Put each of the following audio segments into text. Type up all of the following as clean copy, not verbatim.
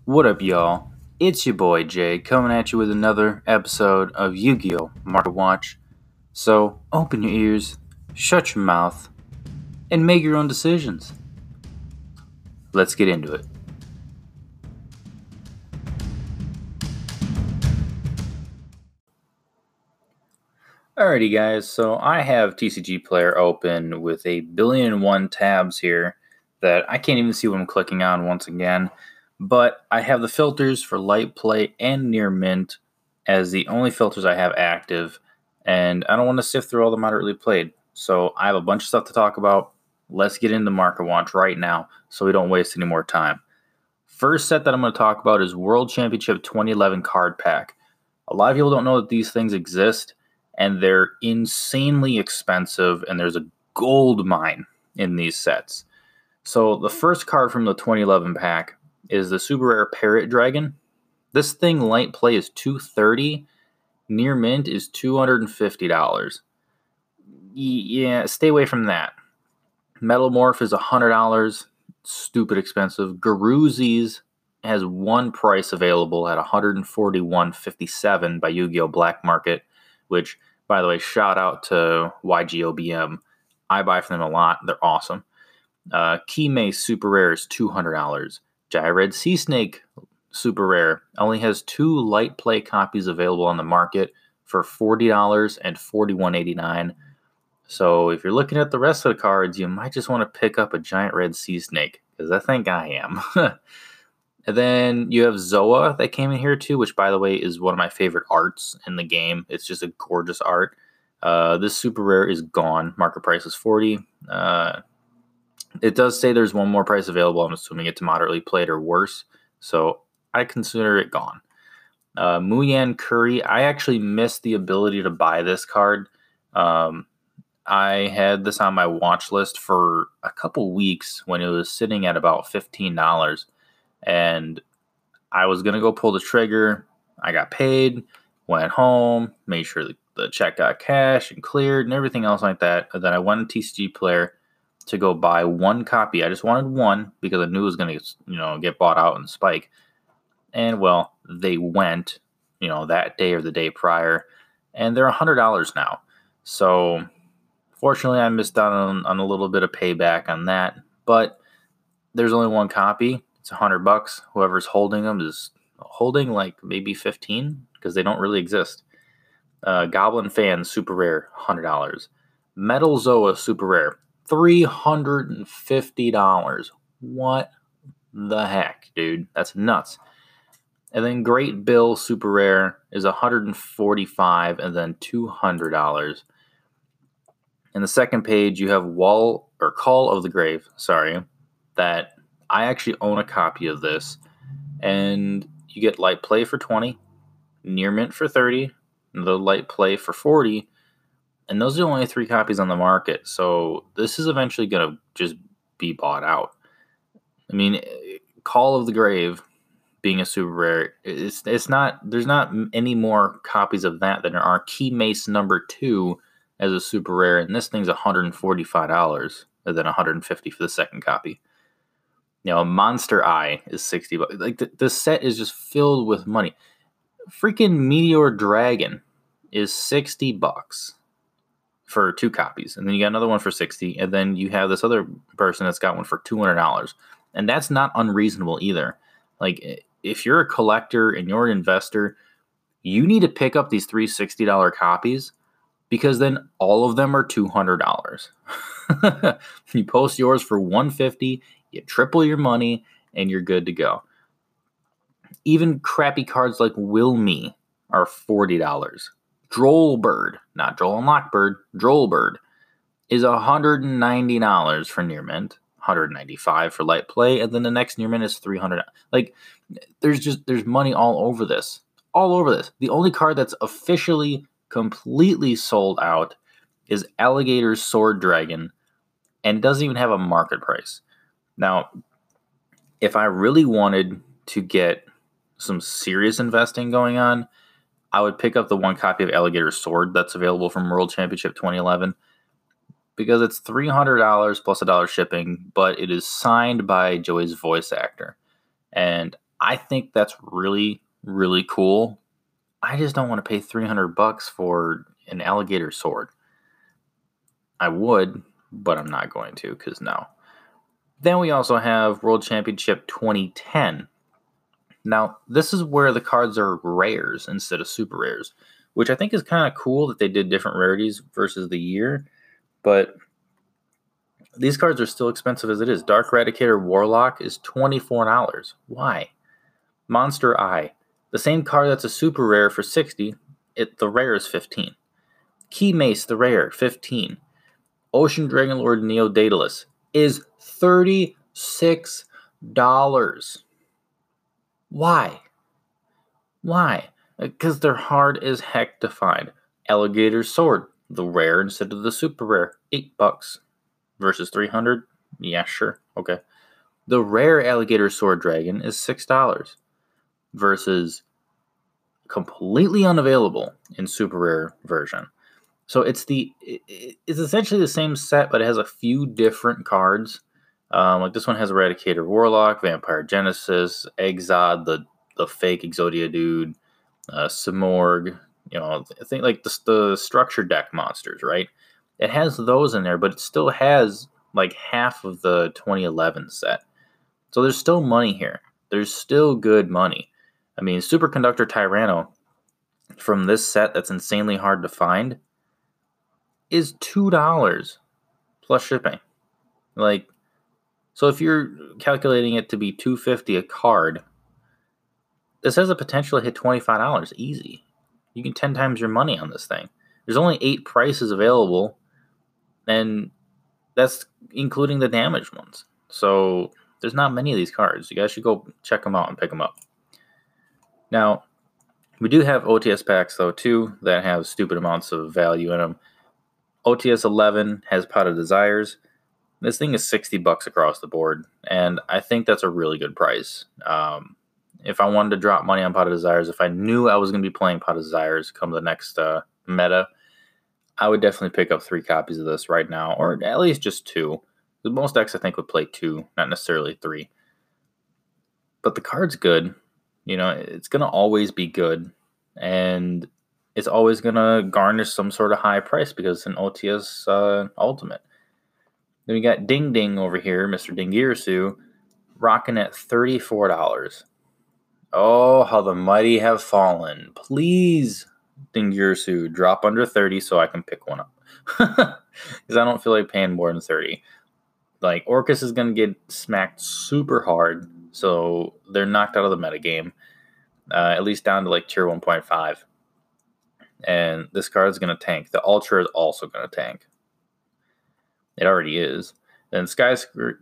What up, y'all? It's your boy Jay coming at you with another episode of Yu-Gi-Oh! Market Watch. So, open your ears, shut your mouth, and make your own decisions. Let's get into it. Alrighty, guys, so I have TCG Player open with 1,000,000,001 tabs here that I can't even see what I'm clicking on once again. But I have the filters for light play and near mint as the only filters I have active, and I don't want to sift through all the moderately played. So I have a bunch of stuff to talk about. Let's get into Market Watch right now so we don't waste any more time. First set that I'm going to talk about is World Championship 2011 card pack. A lot of people don't know that these things exist, and they're insanely expensive, and there's a gold mine in these sets. So the first card from the 2011 pack is the super rare Parrot Dragon. This thing light play is $230. Near mint is $250. Yeah, stay away from that. Metal Morph is $100. Stupid expensive. Garuzzi's has one price available at $141.57 by Yu-Gi-Oh! Black Market, which, by the way, shout out to YGOBM. I buy from them a lot. They're awesome. Keymace Super Rare is $200. Gyred Sea Snake Super Rare only has 2 light play copies available on the market for $40 and $41.89. So if you're looking at the rest of the cards, you might just want to pick up a Giant Red Sea Snake, because I think I am. And then you have Zoa that came in here too, which, by the way, is one of my favorite arts in the game. It's just a gorgeous art. This super rare is gone. Market price is $40. It does say there's one more price available. I'm assuming it's moderately played or worse, so I consider it gone. Muyan Curry, I actually missed the ability to buy this card. I had this on my watch list for a couple weeks when it was sitting at about $15. And I was going to go pull the trigger. I got paid, went home, made sure the check got cashed and cleared and everything else like that. And then I went to TCG Player to go buy one copy. I just wanted one because I knew it was going to get bought out and spike. And, well, they went, that day or the day prior. And they're $100 now. So, fortunately, I missed out on a little bit of payback on that. But there's only one copy. It's $100. Whoever's holding them is holding like maybe 15 because they don't really exist. Goblin Fan Super Rare, $100. Metal Zoa Super Rare, $350. What the heck, dude? That's nuts. And then Great Bill Super Rare is $145 and then $200. In the second page, you have Call of the Grave, that I actually own a copy of this, and you get light play for $20, near mint for $30, and the light play for $40, and those are only 3 copies on the market, so this is eventually going to just be bought out. I mean, Call of the Grave being a super rare, there's not any more copies of that than there are Keymace number 2 as a super rare, and this thing's $145, and then $150 for the second copy. Monster Eye is $60. Like the set is just filled with money. Freaking Meteor Dragon is $60 for 2 copies, and then you got another one for $60, and then you have this other person that's got one for $200, and that's not unreasonable either. Like, if you're a collector and you're an investor, you need to pick up these 3 $60 copies, because then all of them are $200. You post yours for $150. You triple your money, and you're good to go. Even crappy cards like Wilmy are $40. Drollbird, not Droll and Lockbird, Drollbird is $190 for near mint, $195 for light play, and then the next near mint is $300. Like, there's money all over this. All over this. The only card that's officially completely sold out is Alligator Sword Dragon, and doesn't even have a market price. Now, if I really wanted to get some serious investing going on, I would pick up the one copy of Alligator Sword that's available from World Championship 2011, because it's $300 plus $1 shipping, but it is signed by Joey's voice actor. And I think that's really, really cool. I just don't want to pay $300 for an alligator sword. I would, but I'm not going to, because no. Then we also have World Championship 2010. Now, this is where the cards are rares instead of super rares, which I think is kind of cool that they did different rarities versus the year, but these cards are still expensive as it is. Dark Eradicator Warlock is $24. Why? Monster Eye, the same card that's a super rare for $60, the rare is $15. Key Mace, the rare, $15. Ocean Dragonlord Neo Daedalus is $36. Why? Why? Because they're hard as heck to find. Alligator Sword, the rare instead of the super rare, $8 versus 300. Yeah, sure, okay. The rare Alligator Sword Dragon is $6 versus completely unavailable in super rare version. So it's essentially the same set, but it has a few different cards. Like this one has Eradicator Warlock, Vampire Genesis, Exod, the fake Exodia dude, Simorg. I think like the structure deck monsters, right? It has those in there, but it still has like half of the 2011 set. So there's still money here. There's still good money. I mean, Superconductor Tyranno from this set that's insanely hard to find is $2 plus shipping. Like, so if you're calculating it to be $250 a card, this has a potential to hit $25 easy. You can 10 times your money on this thing. There's only 8 prices available, and that's including the damaged ones. So there's not many of these cards. You guys should go check them out and pick them up. Now, we do have OTS packs, though, too, that have stupid amounts of value in them. OTS 11 has Pot of Desires. This thing is $60 across the board, and I think that's a really good price. If I wanted to drop money on Pot of Desires, if I knew I was going to be playing Pot of Desires come the next meta, I would definitely pick up 3 copies of this right now, or at least just 2. Most decks, I think, would play 2, not necessarily 3. But the card's good. It's going to always be good, and it's always going to garnish some sort of high price because it's an OTS Ultimate. Then we got Ding Ding over here, Mr. Dingirsu, rocking at $34. Oh, how the mighty have fallen. Please, Dingirsu, drop under 30 so I can pick one up. Because I don't feel like paying more than 30. Like, Orcus is going to get smacked super hard, so they're knocked out of the metagame. At least down to like tier 1.5. And this card is going to tank. The Ultra is also going to tank. It already is. Then Skystriker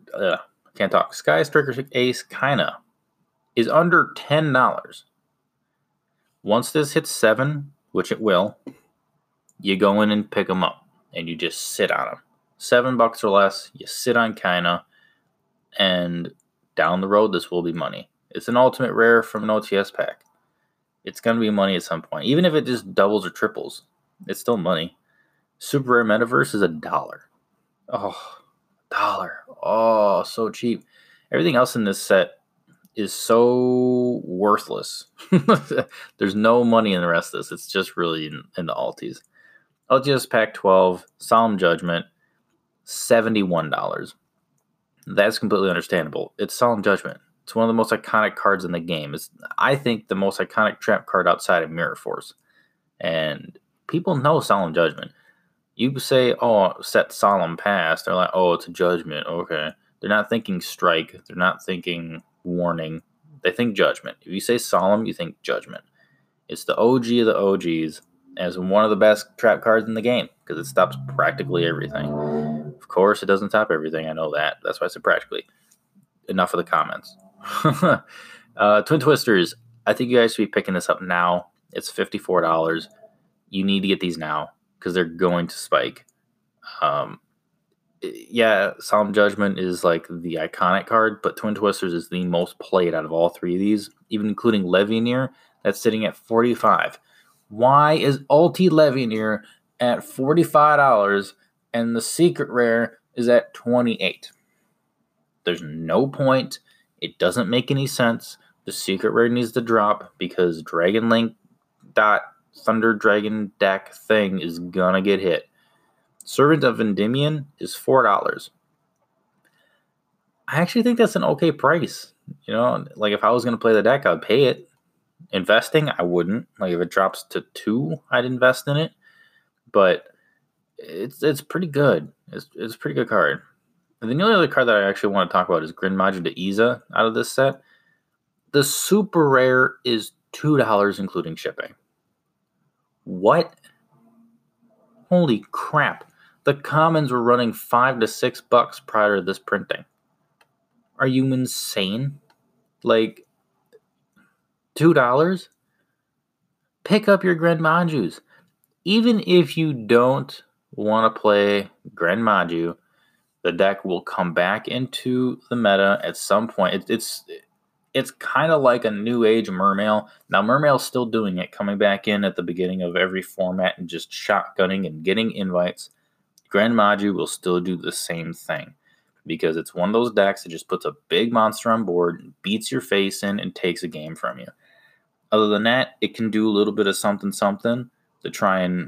Ace Kaina is under $10. Once this hits 7, which it will, you go in and pick them up, and you just sit on them. $7 or less, you sit on Kaina, and down the road, this will be money. It's an ultimate rare from an OTS pack. It's going to be money at some point. Even if it just doubles or triples, it's still money. Super Rare Metaverse is $1. Oh, $1. Oh, so cheap. Everything else in this set is so worthless. There's no money in the rest of this. It's just really in the alties. LGS Pack 12, Solemn Judgment, $71. That's completely understandable. It's Solemn Judgment. It's one of the most iconic cards in the game. It's, I think, the most iconic trap card outside of Mirror Force. And people know Solemn Judgment. You say, oh, set Solemn Pass. They're like, oh, it's a Judgment. Okay. They're not thinking Strike. They're not thinking Warning. They think Judgment. If you say Solemn, you think Judgment. It's the OG of the OGs. As one of the best trap cards in the game because it stops practically everything. Of course, it doesn't stop everything. I know that. That's why I said practically. Enough of the comments. Twin Twisters. I think you guys should be picking this up now. It's $54. You need to get these now because they're going to spike. Yeah, Solemn Judgment is like the iconic card, but Twin Twisters is the most played out of all 3 of these, even including Levianeer. That's sitting at $45. Why is Ulti Levianeer at $45 and the secret rare is at $28? There's no point. It doesn't make any sense. The secret rare needs to drop because Dragon Link dot Thunder Dragon deck thing is gonna get hit. Servant of Endymion is $4. I actually think that's an okay price. Like if I was gonna play the deck, I'd pay it. Investing, I wouldn't. Like if it drops to $2, I'd invest in it. But it's pretty good. It's a pretty good card. And then the only other card that I actually want to talk about is Grin Maju de Iza out of this set. The super rare is $2 including shipping. What? Holy crap. The commons were running $5 to $6 prior to this printing. Are you insane? Like, $2? Pick up your Gren Majus. Even if you don't want to play Gren Maju, the deck will come back into the meta at some point. It's kind of like a new age Mermail. Now, Mermail's still doing it, coming back in at the beginning of every format and just shotgunning and getting invites. Gren Maju will still do the same thing because it's one of those decks that just puts a big monster on board, and beats your face in, and takes a game from you. Other than that, it can do a little bit of something to try and,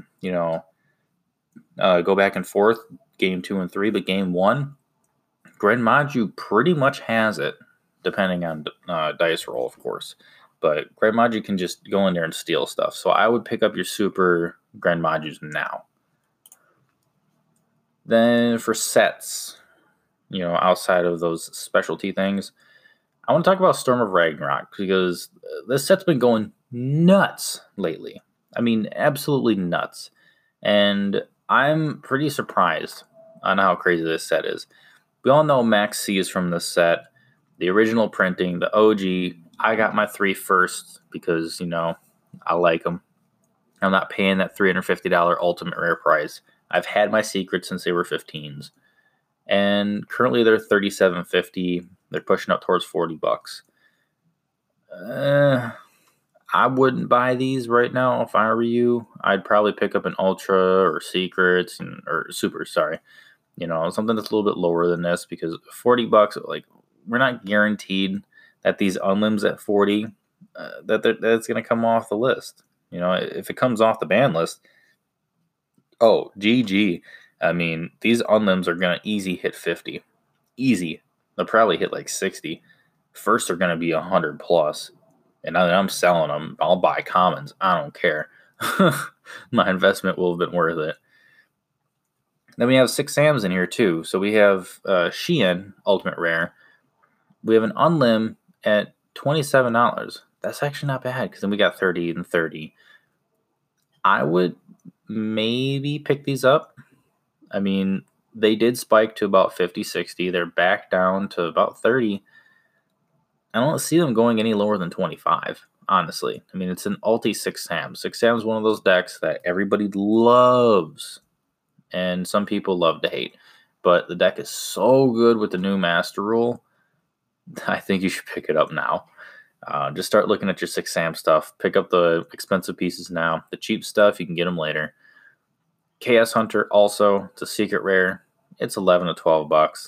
go back and forth, game 2 and 3. But game 1, Gren Maju pretty much has it, depending on dice roll, of course. But Gren Maju can just go in there and steal stuff. So I would pick up your super Gren Majus now. Then for sets, outside of those specialty things, I want to talk about Storm of Ragnarok because this set's been going nuts lately. I mean, absolutely nuts. And I'm pretty surprised on how crazy this set is. We all know Max C is from this set. The original printing, the OG, I got my 3 first because, I like them. I'm not paying that $350 ultimate rare price. I've had my secrets since they were 15s. And currently they're $37.50. They're pushing up towards $40. I wouldn't buy these right now if I were you. I'd probably pick up an Ultra or Secrets or Super, sorry. Something that's a little bit lower than this because $40, like, we're not guaranteed that these unlims at 40 that's going to come off the list. If it comes off the ban list, oh, GG. I mean, these unlims are going to easy hit 50. Easy. They'll probably hit like 60. First, they're going to be 100 plus. And I'm selling them. I'll buy commons. I don't care. My investment will have been worth it. Then we have 6 Sams in here too. So we have Shein, Ultimate Rare. We have an unlim at $27. That's actually not bad because then we got 30 and 30. I would maybe pick these up. I mean, they did spike to about 50, 60. They're back down to about 30. I don't see them going any lower than 25, honestly. I mean, it's an ulti 6 Sam. 6 Sam is one of those decks that everybody loves, and some people love to hate. But the deck is so good with the new Master Rule, I think you should pick it up now. Just start looking at your 6 Sam stuff. Pick up the expensive pieces now. The cheap stuff, you can get them later. Chaos Hunter also, it's a secret rare. It's $11 to $12.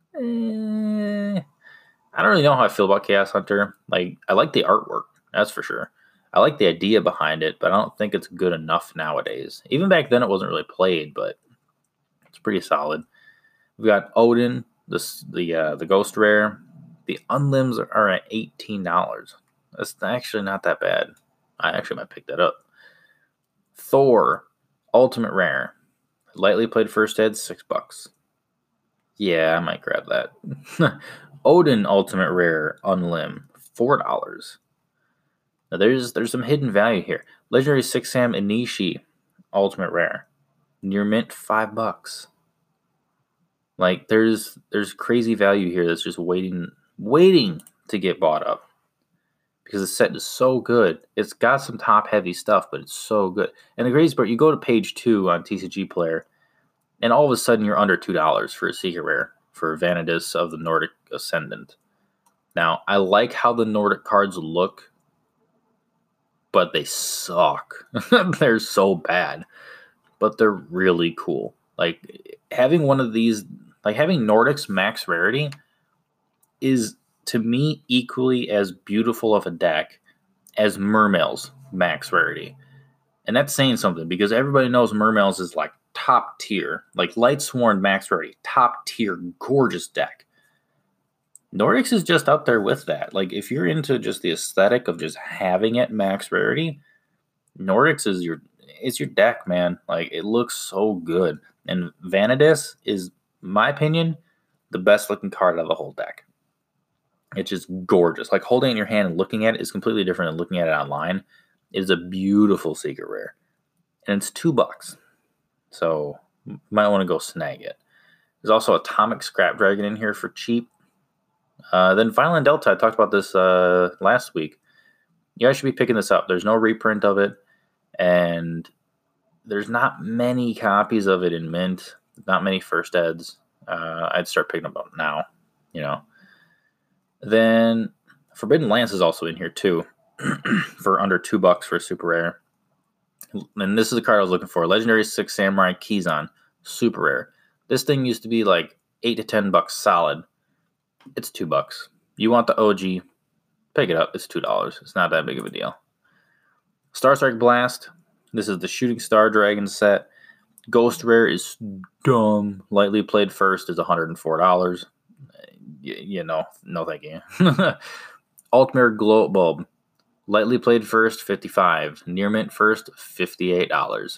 I don't really know how I feel about Chaos Hunter. Like, I like the artwork, that's for sure. I like the idea behind it, but I don't think it's good enough nowadays. Even back then, it wasn't really played, but it's pretty solid. We've got Odin, the Ghost Rare. The unlims are at $18. That's actually not that bad. I actually might pick that up. Thor, Ultimate Rare. Lightly played first ed, $6. Yeah, I might grab that. Odin Ultimate Rare Unlim, $4. Now there's some hidden value here. Legendary 6 Sam Inishi Ultimate Rare. Near mint, $5. Like there's crazy value here that's just waiting to get bought up. Because the set is so good. It's got some top heavy stuff, but it's so good. And the crazy part, you go to page 2 on TCG Player, and all of a sudden you're under $2 for a secret rare for Vanadis of the Nordic Ascendant. Now, I like how the Nordic cards look, but they suck. They're so bad, but they're really cool. Like having one of these, like having Nordic's max rarity is to me, equally as beautiful of a deck as Mermail's max rarity. And that's saying something because everybody knows Mermail's is like top tier, like Lightsworn max rarity, top tier, gorgeous deck. Nordics is just up there with that. Like, if you're into just the aesthetic of just having it max rarity, Nordics is your deck, man. Like, it looks so good. And Vanadis is, my opinion, the best looking card out of the whole deck. It's just gorgeous. Like, holding it in your hand and looking at it is completely different than looking at it online. It is a beautiful secret rare. And it's $2. So, you might want to go snag it. There's also Atomic Scrap Dragon in here for cheap. Then Violent Delta, I talked about this last week. You guys should be picking this up. There's no reprint of it, and there's not many copies of it in mint. Not many first eds. I'd start picking them up now, you know. Then Forbidden Lance is also in here too, for under $2 for a super rare. And this is the card I was looking for: Legendary 6 Samurai Kizan, super rare. This thing used to be like $8 to $10 solid. It's $2. You want the OG, pick it up. It's $2. It's not that big of a deal. Star Strike Blast. This is the Shooting Star Dragon set. Ghost Rare is dumb. Lightly Played First is $104. You know, no thank you. Altmere Glow Bulb. Lightly Played First, $55. Near Mint First, $58.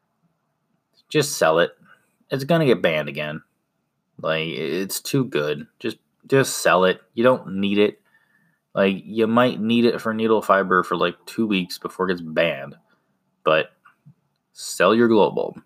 Just sell it. It's going to get banned again. Like, it's too good. Just sell it. You don't need it. Like, you might need it for needle fiber for like 2 weeks before it gets banned. But sell your glow bulb.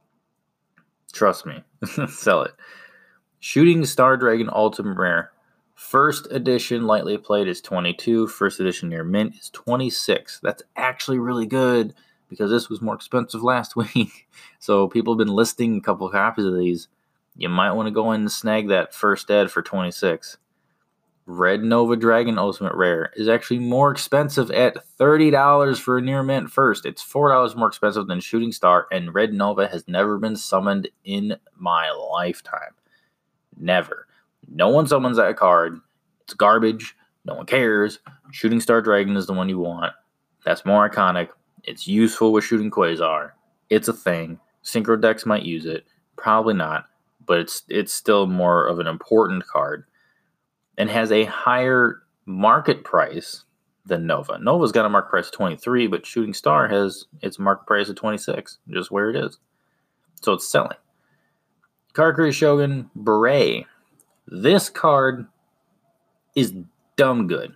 Trust me. Sell it. Shooting Star Dragon Ultimate Rare. First edition lightly played is $22. First edition near mint is $26. That's actually really good because this was more expensive last week. So people have been listing a couple copies of these. You might want to go in and snag that first ed for $26. Red Nova Dragon Ultimate Rare is actually more expensive at $30 for a near mint first. It's $4 more expensive than Shooting Star, and Red Nova has never been summoned in my lifetime. Never. No one summons that card. It's garbage. No one cares. Shooting Star Dragon is the one you want. That's more iconic. It's useful with Shooting Quasar. It's a thing. Synchro decks might use it. Probably not. But it's still more of an important card and has a higher market price than Nova. Nova's got a market price of $23, but Shooting Star has its market price of $26, just where it is. So it's selling. Karakuri Shogun Beret. This card is dumb good,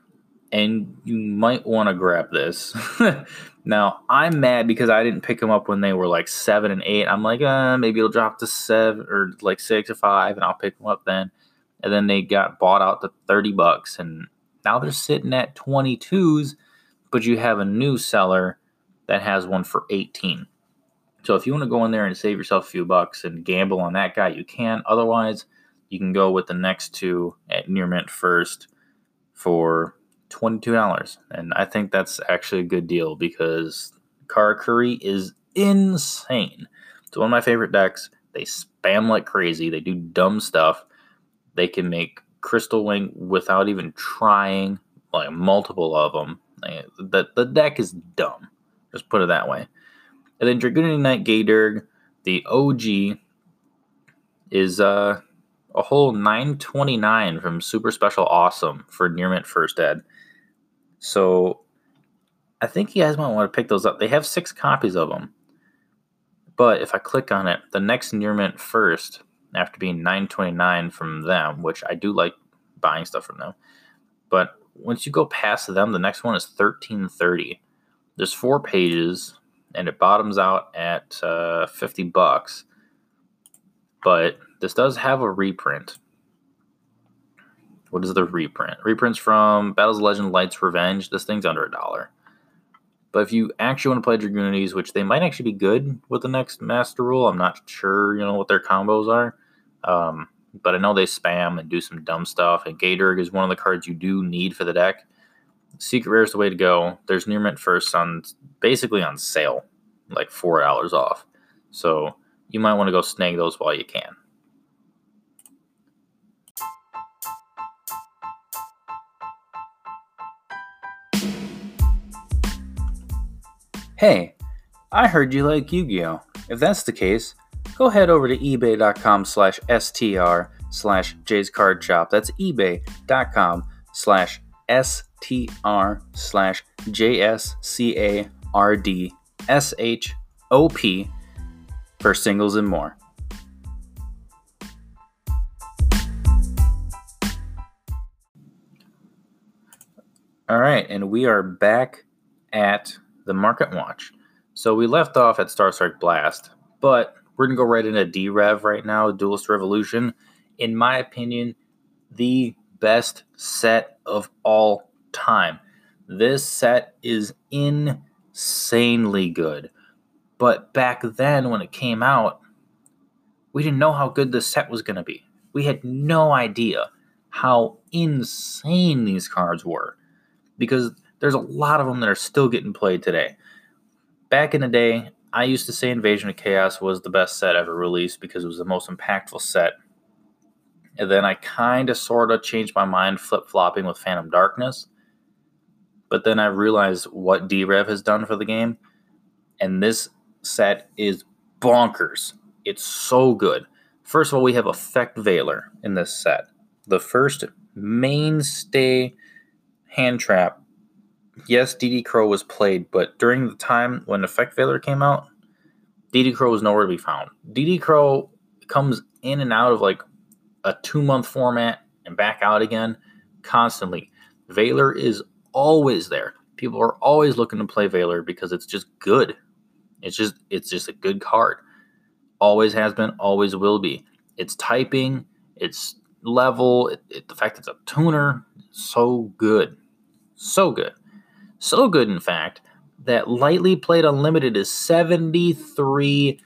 and you might want to grab this. Now, I'm mad because I didn't pick them up when they were like 7 and 8. I'm like, maybe it'll drop to 7 or like 6 or 5, and I'll pick them up then. And then they got bought out to $30, and now they're sitting at 22s, but you have a new seller that has one for 18. So if you want to go in there and save yourself a few bucks and gamble on that guy, you can. Otherwise, you can go with the next two at near mint first for $22. And I think that's actually a good deal because Karakuri is insane. It's one of my favorite decks. They spam like crazy. They do dumb stuff. They can make Crystal Wing without even trying, like multiple of them. The deck is dumb. Just put it that way. And then Dragoon Knight Gaydurg, the OG, is a whole $9.29 from Super Special Awesome for Near Mint First Ed. So I think you guys might want to pick those up. They have 6 copies of them. But if I click on it, the next Near Mint First, after being $9.29 from them, which I do like buying stuff from them. But once you go past them, the next one is $13.30. There's 4 pages, and it bottoms out at $50. But this does have a reprint. What is the reprint? Reprints from Battles of Legend Light's Revenge. This thing's under $1. But if you actually want to play Dragoonities, which they might actually be good with the next Master Rule, I'm not sure, what their combos are. But I know they spam and do some dumb stuff. And Gaydurg is one of the cards you do need for the deck. Secret Rare is the way to go. There's Near Mint First basically on sale, like $4 off. So you might want to go snag those while you can. Hey, I heard you like Yu-Gi-Oh! If that's the case, go head over to ebay.com/str/Jay'sCardShop. That's ebay.com/str/JSCARDSHOP for singles and more. All right, and we are back at the Market Watch. So we left off at Star Strike Blast, but we're going to go right into D-Rev right now, Duelist Revolution. In my opinion, the best set of all time. This set is insanely good. But back then, when it came out, we didn't know how good this set was going to be. We had no idea how insane these cards were, because there's a lot of them that are still getting played today. Back in the day, I used to say Invasion of Chaos was the best set ever released because it was the most impactful set. And then I kind of sort of changed my mind, flip-flopping with Phantom Darkness. But then I realized what D-Rev has done for the game, and this set is bonkers. It's so good. First of all, we have Effect Veiler in this set. The first mainstay hand trap. Yes, DD Crow was played, but during the time when Effect Veiler came out, DD Crow was nowhere to be found. DD Crow comes in and out of like a 2-month format and back out again constantly. Veiler is always there. People are always looking to play Veiler because it's just good. It's just a good card. Always has been, always will be. It's typing, it's level, the fact it's a tuner, so good. So good. So good, in fact, that Lightly Played Unlimited is $73.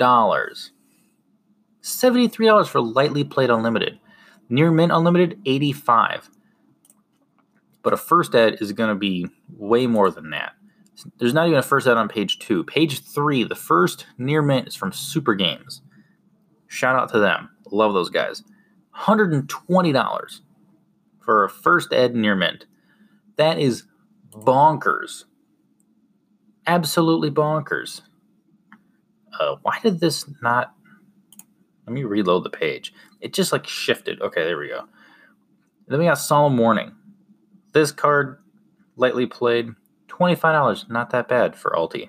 $73 for Lightly Played Unlimited. Near Mint Unlimited, $85. But a first ed is going to be way more than that. There's not even a first ed on page 2. Page 3, the first Near Mint is from Super Games. Shout out to them. Love those guys. $120 for a first ed Near Mint. That is bonkers. Absolutely bonkers. Why did this not... Let me reload the page. It just like shifted. Okay, there we go. Then we got Solemn Warning. This card, Lightly Played, $25. Not that bad for Ulti.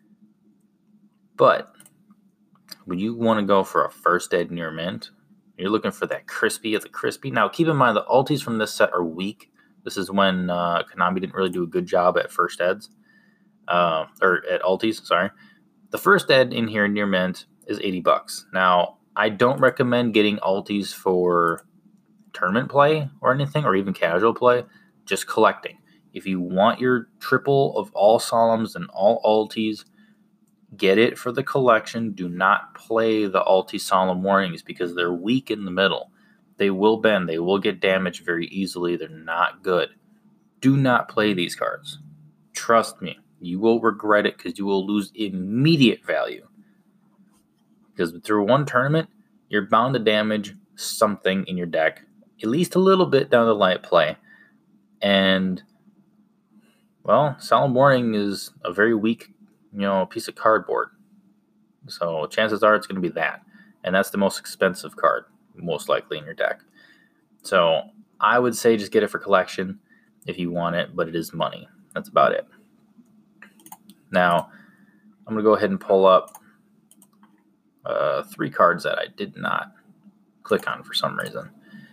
But when you want to go for a first ed Near Mint, you're looking for that crispy of the crispy. Now, keep in mind the Ultis from this set are weak. This is when Konami didn't really do a good job at first eds. Or at Ultis, sorry. The first ed in here, Near Mint, is $80. Now, I don't recommend getting Ultis for tournament play or anything, or even casual play. Just collecting. If you want your triple of all Solemns and all Ultis, get it for the collection. Do not play the Ulti Solemn Warnings because they're weak in the middle. They will bend. They will get damaged very easily. They're not good. Do not play these cards. Trust me. You will regret it because you will lose immediate value. Because through one tournament, you're bound to damage something in your deck, at least a little bit down the light play. And, well, Solemn Warning is a very weak, piece of cardboard. So chances are it's going to be that. And that's the most expensive card, most likely, in your deck. So I would say just get it for collection if you want it, but it is money. That's about it. Now, I'm going to go ahead and pull up 3 cards that I did not click on for some reason.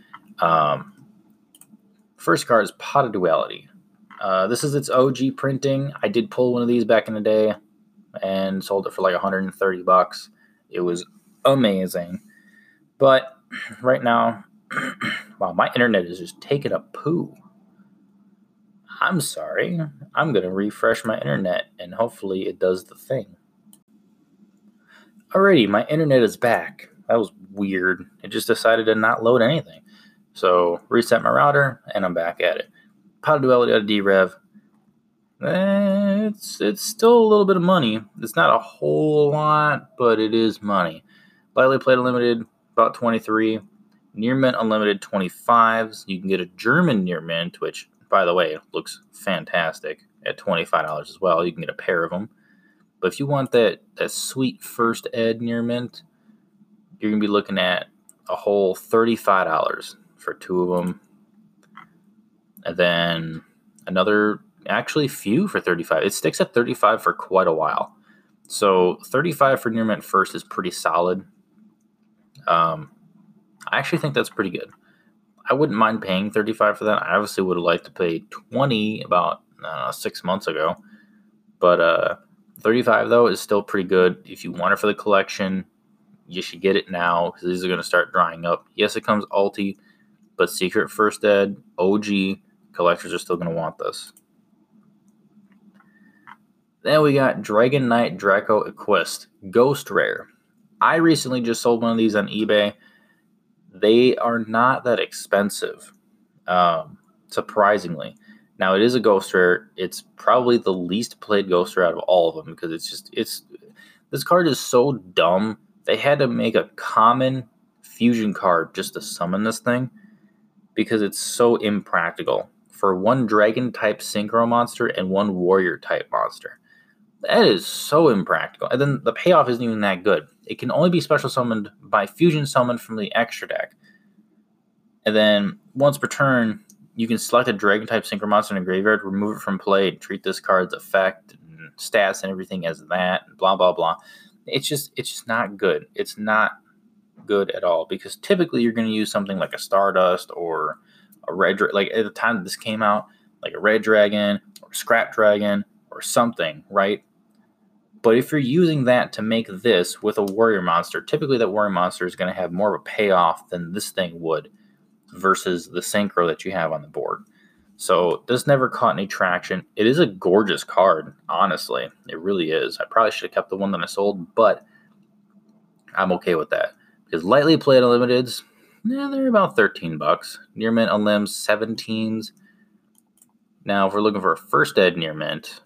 First card is Pot of Duality. This is its OG printing. I did pull one of these back in the day and sold it for like $130. It was amazing. But right now, wow, my internet is just taking a poo. I'm sorry. I'm going to refresh my internet and hopefully it does the thing. Alrighty, my internet is back. That was weird. It just decided to not load anything. So, reset my router, and I'm back at it. Pot of Duality out of D-Rev. It's still a little bit of money. It's not a whole lot, but it is money. Lightly Played Unlimited, about 23. Near Mint Unlimited, 25s. You can get a German Near Mint, which, by the way, looks fantastic, at $25 as well. You can get a pair of them. But if you want that sweet first ed near mint, you're going to be looking at a whole $35 for 2 of them. And then another, actually few for 35. It sticks at 35 for quite a while. So 35 for near mint first is pretty solid. I actually think that's pretty good. I wouldn't mind paying 35 for that. I obviously would have liked to pay 20 about 6 months ago. But 35 though is still pretty good. If you want it for the collection, you should get it now because these are going to start drying up. Yes, it comes ulti, but Secret First Ed, OG, collectors are still going to want this. Then we got Dragon Knight Draco Equist, Ghost Rare. I recently just sold one of these on eBay. They are not that expensive, surprisingly. Now, it is a Ghost Rare. It's probably the least played Ghost Rare out of all of them because this card is so dumb. They had to make a common fusion card just to summon this thing because it's so impractical for one dragon-type synchro monster and one warrior-type monster. That is so impractical. And then the payoff isn't even that good. It can only be special summoned by fusion summon from the extra deck. And then once per turn, you can select a dragon-type synchro monster in a graveyard, remove it from play, and treat this card's effect and stats and everything as that, and blah, blah, blah. It's just not good. It's not good at all because typically you're going to use something like a Stardust or a red, like at the time that this came out, like a red dragon or scrap dragon or something, right? But if you're using that to make this with a warrior monster, typically that warrior monster is going to have more of a payoff than this thing would versus the synchro that you have on the board. So this never caught any traction. It is a gorgeous card, honestly. It really is. I probably should have kept the one that I sold, but I'm okay with that. Because lightly played unlimiteds, they're about $13. Near mint unlims, 17s. Now, if we're looking for a first ed near mint,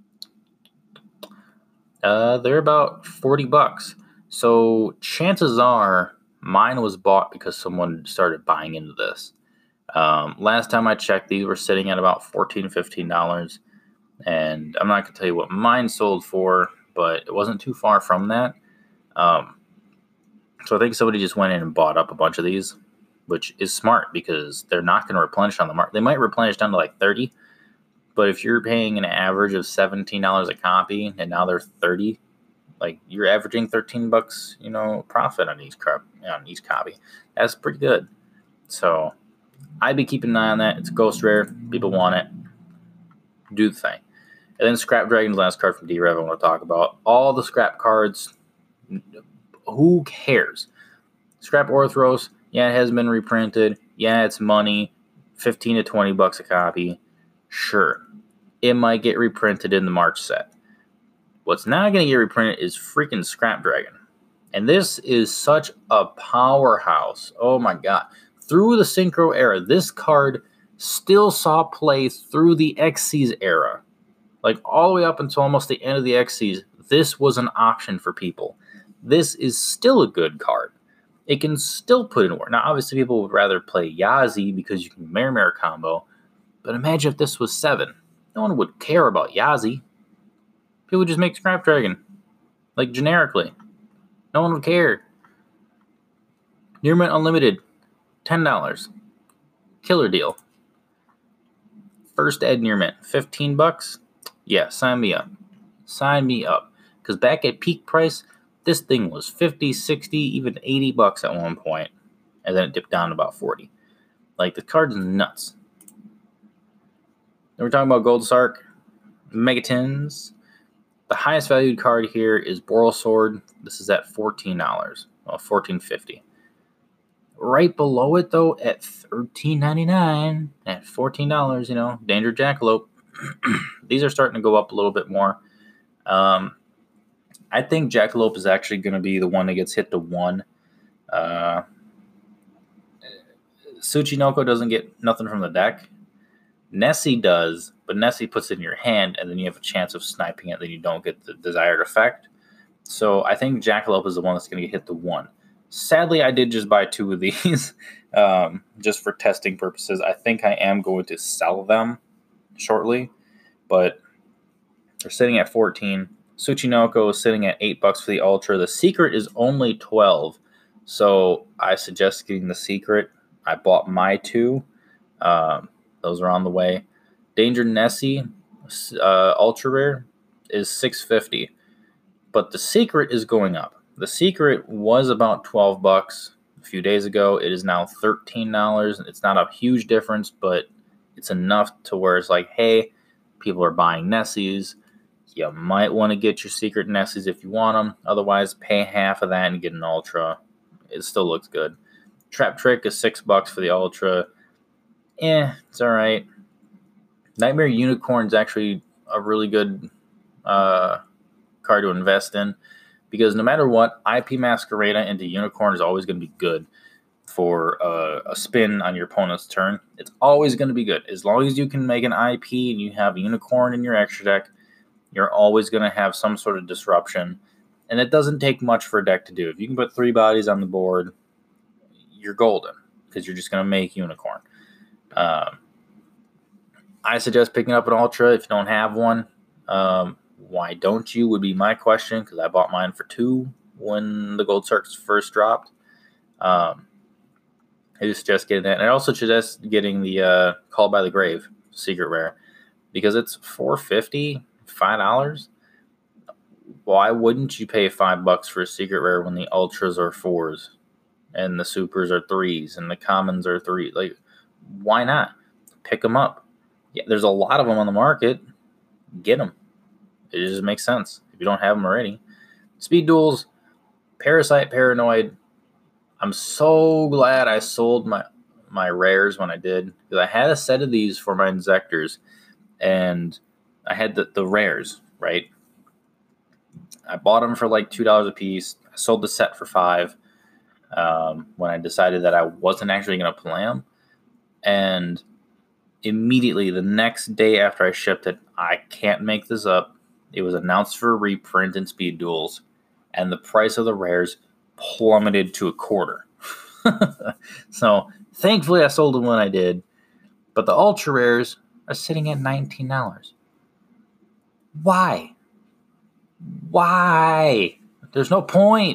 they're about $40. So chances are mine was bought because someone started buying into this. Last time I checked, these were sitting at about $14, $15. And I'm not going to tell you what mine sold for, but it wasn't too far from that. So I think somebody just went in and bought up a bunch of these, which is smart because they're not going to replenish on the market. They might replenish down to like 30, but if you're paying an average of $17 a copy and now they're 30, like you're averaging $13, profit on each copy. That's pretty good. So I'd be keeping an eye on that. It's a Ghost Rare. People want it. Do the thing. And then Scrap Dragon's last card from D-Rev I want to talk about. All the scrap cards, who cares? Scrap Orthros, yeah, it has been reprinted. Yeah, it's money. $15 to $20 a copy. Sure. It might get reprinted in the March set. What's not going to get reprinted is freaking Scrap Dragon. And this is such a powerhouse. Oh my god. Through the Synchro era, this card still saw play through the Xyz era. Like all the way up until almost the end of the Xyz, this was an option for people. This is still a good card. It can still put in work. Now, obviously, people would rather play Yazi because you can Mirror combo. But imagine if this was 7. No one would care about Yazi. People would just make Scrap Dragon. Like, generically. No one would care. Near Mint Unlimited. $10. Killer deal. First Ed Near Mint. $15? Yeah, sign me up. Sign me up. Because back at peak price, this thing was 50, 60, even $80 at one point. And then it dipped down to about 40. Like, the card's nuts. Then we're talking about Gold Sark. Megatins. The highest valued card here is Boral Sword. This is at $14. Well, $14.50. Right below it, though, at $13.99, at $14, Danger Jackalope. These are starting to go up a little bit more. I think Jackalope is actually going to be the one that gets hit to 1. Tsuchinoko doesn't get nothing from the deck. Nessie does, but Nessie puts it in your hand, and then you have a chance of sniping it, then you don't get the desired effect. So I think Jackalope is the one that's going to get hit to 1. Sadly, I did just buy 2 of these just for testing purposes. I think I am going to sell them shortly, but they're sitting at 14. Tsuchinoko is sitting at $8 for the Ultra. The Secret is only 12, so I suggest getting the Secret. I bought my two. Those are on the way. Danger Nessie Ultra Rare is $6.50, but the Secret is going up. The Secret was about $12 a few days ago. It is now $13. It's not a huge difference, but it's enough to where it's like, hey, people are buying Nessies. You might want to get your Secret Nessies if you want them. Otherwise, pay half of that and get an Ultra. It still looks good. Trap Trick is $6 for the Ultra. It's all right. Nightmare Unicorn is actually a really good card to invest in, because no matter what, IP Masquerada into Unicorn is always going to be good for a spin on your opponent's turn. It's always going to be good. As long as you can make an IP and you have a Unicorn in your extra deck, you're always going to have some sort of disruption. And it doesn't take much for a deck to do. If you can put 3 bodies on the board, you're golden, because you're just going to make Unicorn. I suggest picking up an Ultra if you don't have one. Why don't you would be my question, because I bought mine for 2 when the Gold Circs first dropped. I suggest getting that. And I also suggest getting the Called by the Grave Secret Rare, because it's $4.50, $5. Why wouldn't you pay $5 for a Secret Rare when the Ultras are 4s and the Supers are 3s and the Commons are 3? Like, why not? Pick them up. Yeah, there's a lot of them on the market. Get them. It just makes sense if you don't have them already. Speed Duels, Parasite Paranoid. I'm so glad I sold my rares when I did, because I had a set of these for my Inzectors, and I had the rares, right? I bought them for like $2 a piece. I sold the set for $5 when I decided that I wasn't actually going to play them. And immediately the next day after I shipped it, I can't make this up, it was announced for a reprint in Speed Duels, and the price of the rares plummeted to $0.25. So thankfully I sold them when I did, but the Ultra Rares are sitting at $19. Why? There's no point.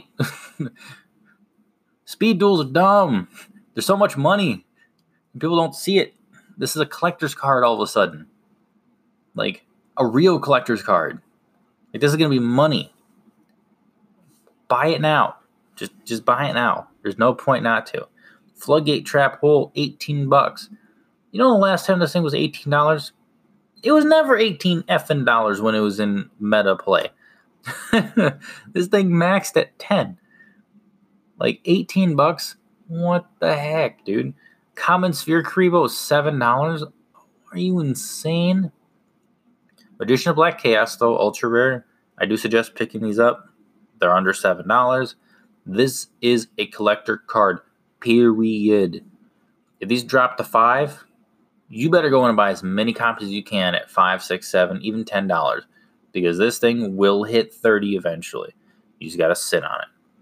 Speed Duels are dumb. There's so much money. People don't see it. This is a collector's card all of a sudden. Like, a real collector's card. Like, this is going to be money. Buy it now. Just buy it now. There's no point not to. Floodgate Trap Hole, $18. You know the last time this thing was $18? It was never 18 effing dollars when it was in meta play. This thing maxed at 10. Like, $18? What the heck, dude? Common Sphere Kuriboh is $7? Are you insane? Magician of Black Chaos, though, ultra rare. I do suggest picking these up. They're under $7. This is a collector card, period. If these drop to $5, you better go in and buy as many copies as you can at $5, $6, $7, even $10, because this thing will hit 30 eventually. You just got to sit on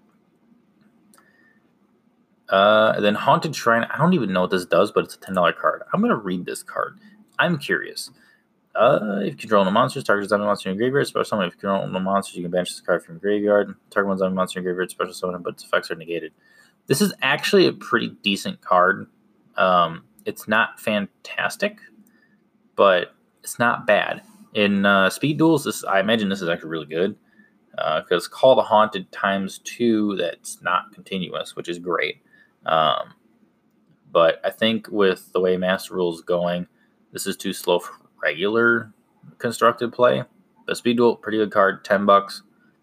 it. Then Haunted Shrine. I don't even know what this does, but it's a $10 card. I'm going to read this card. I'm curious. If you control no monsters, target a zombie monster in your graveyard. Special summon. If you control no monsters, you can banish this card from your graveyard. Target one zombie monster in your graveyard. Special summon, but its effects are negated. This is actually a pretty decent card. It's not fantastic, but it's not bad. In Speed Duels, I imagine this is actually really good, because Call the Haunted ×2, that's not continuous, which is great. But I think with the way Master Rule is going, this is too slow for regular constructed play. But Speed Duel, pretty good card, $10.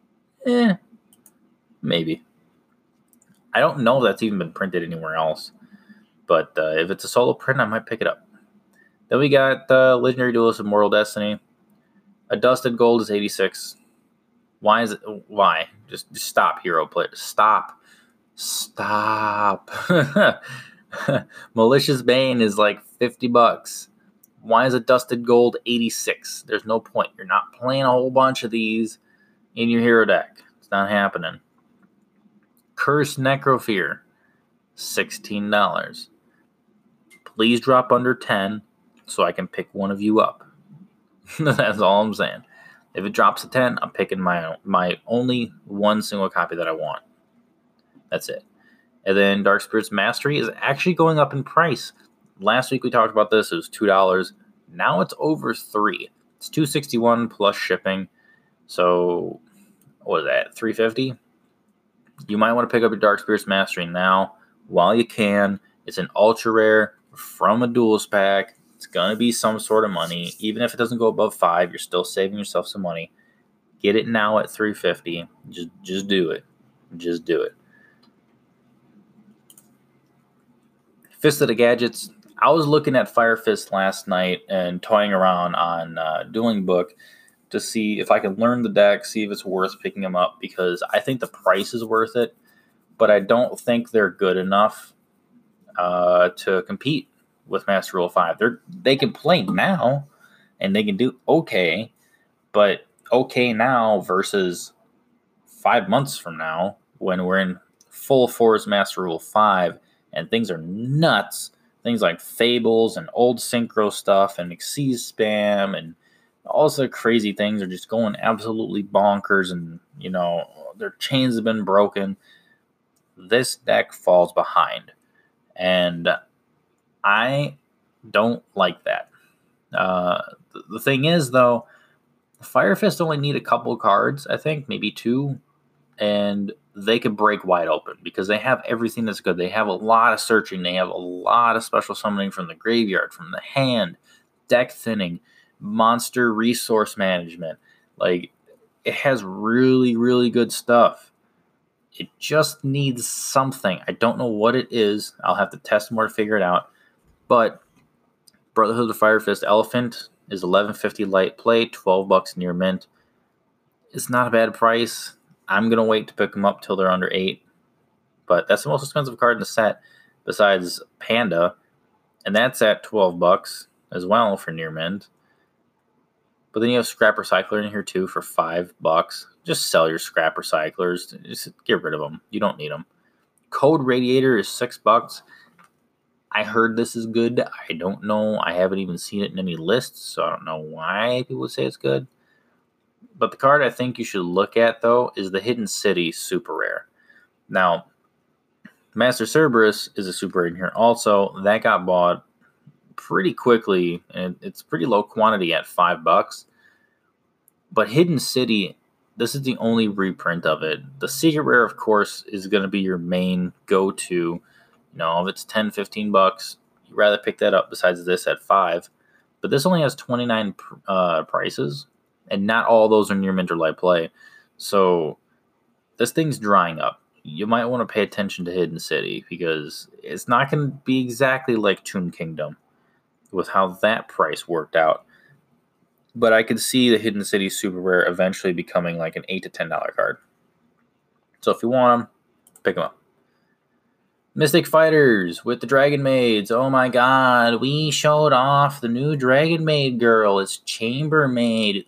Maybe. I don't know if that's even been printed anywhere else. But if it's a solo print, I might pick it up. Then we got Legendary Duelist of Mortal Destiny. A Dusted Gold is $86. Why is it? Why? Just stop, hero player. Stop. Malicious Bane is like $50. Why is a Dusted Gold $86? There's no point. You're not playing a whole bunch of these in your hero deck. It's not happening. Cursed Necrofear, $16. Please drop under 10 so I can pick one of you up. That's all I'm saying. If it drops to 10, I'm picking my only one single copy that I want. That's it. And then Dark Spirits Mastery is actually going up in price. Last week we talked about this. It was $2. Now it's over $3. It's $2.61 plus shipping. So what is that? $3.50. You might want to pick up your Dark Spirits Mastery now while you can. It's an ultra rare from a duels pack. It's gonna be some sort of money. Even if it doesn't go above $5, you're still saving yourself some money. Get it now at $3.50. Just do it. Just do it. Fist of the Gadgets. I was looking at Fire Fist last night and toying around on Dueling Book to see if I can learn the deck, see if it's worth picking them up, because I think the price is worth it, but I don't think they're good enough to compete with Master Rule 5. They can play now, and they can do okay, but okay now versus 5 months from now when we're in full force Master Rule 5 and things are nuts. Things like Fables and old Synchro stuff and Xyz spam and all sorts of crazy things are just going absolutely bonkers, and, you know, their chains have been broken. This deck falls behind, and I don't like that. The thing is, though, Fire Fist only need a couple cards, I think, maybe 2, and they could break wide open because they have everything that's good. They have a lot of searching. They have a lot of special summoning from the graveyard, from the hand, deck thinning, monster resource management. Like, it has really, really good stuff. It just needs something. I don't know what it is. I'll have to test more to figure it out. But Brotherhood of Fire Fist Elephant is $11.50 light play, $12 near mint. It's not a bad price. I'm going to wait to pick them up till they're under 8. But that's the most expensive card in the set besides Panda. And that's at $12 as well for near mint. But then you have Scrap Recycler in here too for $5. Just sell your Scrap Recyclers. Just get rid of them. You don't need them. Code Radiator is $6. I heard this is good. I don't know. I haven't even seen it in any lists, so I don't know why people would say it's good. But the card I think you should look at, though, is the Hidden City Super Rare. Now, Master Cerberus is a super rare in here also. That got bought pretty quickly, and it's pretty low quantity at $5. But Hidden City, this is the only reprint of it. The Secret Rare, of course, is going to be your main go-to. You know, if it's $10, $15, you'd rather pick that up besides this at $5. But this only has 29 prices, and not all those are near mint or light play. So this thing's drying up. You might want to pay attention to Hidden City because it's not going to be exactly like Toon Kingdom with how that price worked out. But I could see the Hidden City Super Rare eventually becoming like an $8 to $10 card. So if you want them, pick them up. Mystic Fighters with the Dragon Maids. Oh my god, we showed off the new Dragon Maid girl. It's Chambermaid.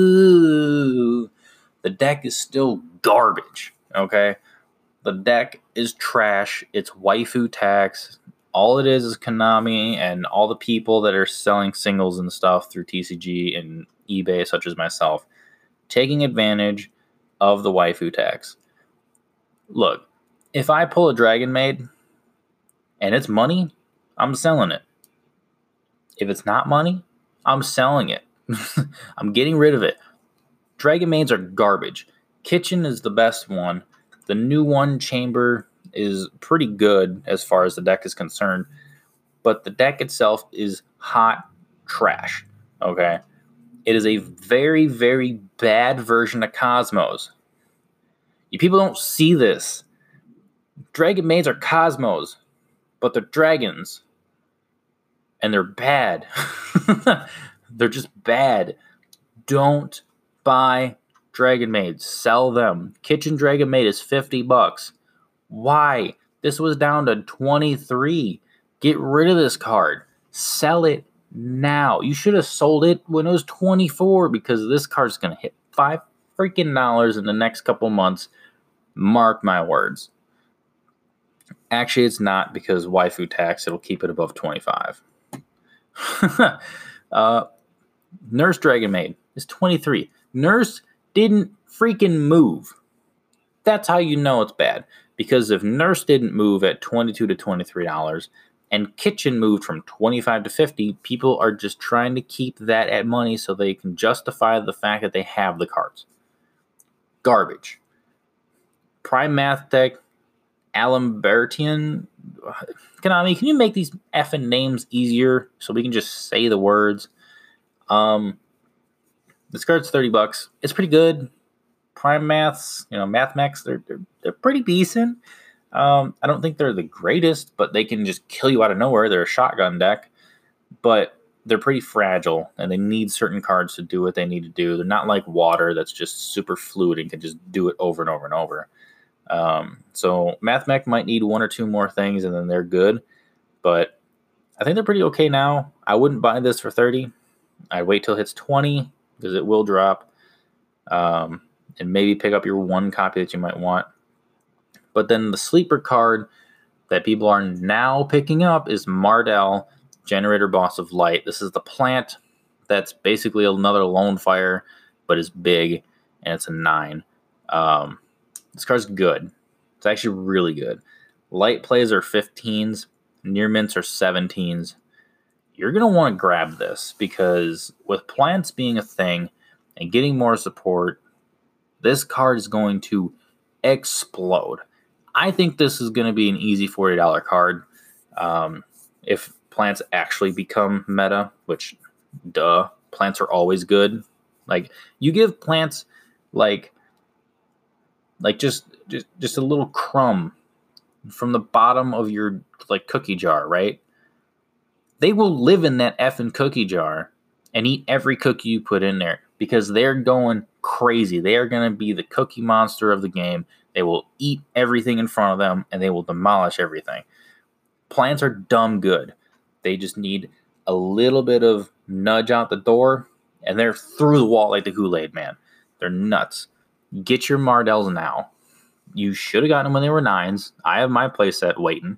Ooh. The deck is still garbage, okay? The deck is trash. It's waifu tax. All it is Konami and all the people that are selling singles and stuff through TCG and eBay, such as myself, taking advantage of the waifu tax. Look, if I pull a Dragon Maid and it's money, I'm selling it. If it's not money, I'm selling it. I'm getting rid of it. Dragon Maids are garbage. Kitchen is the best one. The new one, Chamber, is pretty good as far as the deck is concerned, but the deck itself is hot trash, okay? It is a very, very bad version of Cosmos. You people don't see this. Dragon Maids are Cosmos, but they're dragons, and they're bad. They're just bad. Don't buy Dragon Maids. Sell them. Kitchen Dragon Maid is $50. Why? This was down to 23. Get rid of this card. Sell it now. You should have sold it when it was 24 because this card's going to hit $5 freaking in the next couple months. Mark my words. Actually, it's not because waifu tax. It'll keep it above 25. Nurse Dragon Maid is 23. Nurse didn't freaking move. That's how you know it's bad. Because if Nurse didn't move at $22 to $23 and Kitchen moved from 25 to 50, people are just trying to keep that at money so they can justify the fact that they have the cards. Garbage. Prime Math Tech, Alambertian. Konami, can you make these effing names easier so we can just say the words? This card's $30. It's pretty good. Prime Maths, Mathmex, they're pretty decent. I don't think they're the greatest, but they can just kill you out of nowhere. They're a shotgun deck, but they're pretty fragile, and they need certain cards to do what they need to do. They're not like water that's just super fluid and can just do it over and over and over. So Mathmech might need one or two more things, and then they're good. But I think they're pretty okay now. I wouldn't buy this for 30. I'd wait till it hits 20 because it will drop. And maybe pick up your one copy that you might want. But then the sleeper card that people are now picking up is Mardell, Generator Boss of Light. This is the plant that's basically another Lone Fire, but is big, and it's a 9. This card's good. It's actually really good. Light plays are 15s. Near mints are 17s. You're going to want to grab this because with plants being a thing and getting more support, this card is going to explode. I think this is going to be an easy $40 card. If plants actually become meta, which, duh, plants are always good. Like, you give plants, like just a little crumb from the bottom of your, like, cookie jar, right? They will live in that effing cookie jar and eat every cookie you put in there because they're going crazy. They are going to be the cookie monster of the game. They will eat everything in front of them, and they will demolish everything. Plants are dumb good. They just need a little bit of nudge out the door, and they're through the wall like the Kool-Aid Man. They're nuts. Get your Mardells now. You should have gotten them when they were 9s. I have my playset waiting.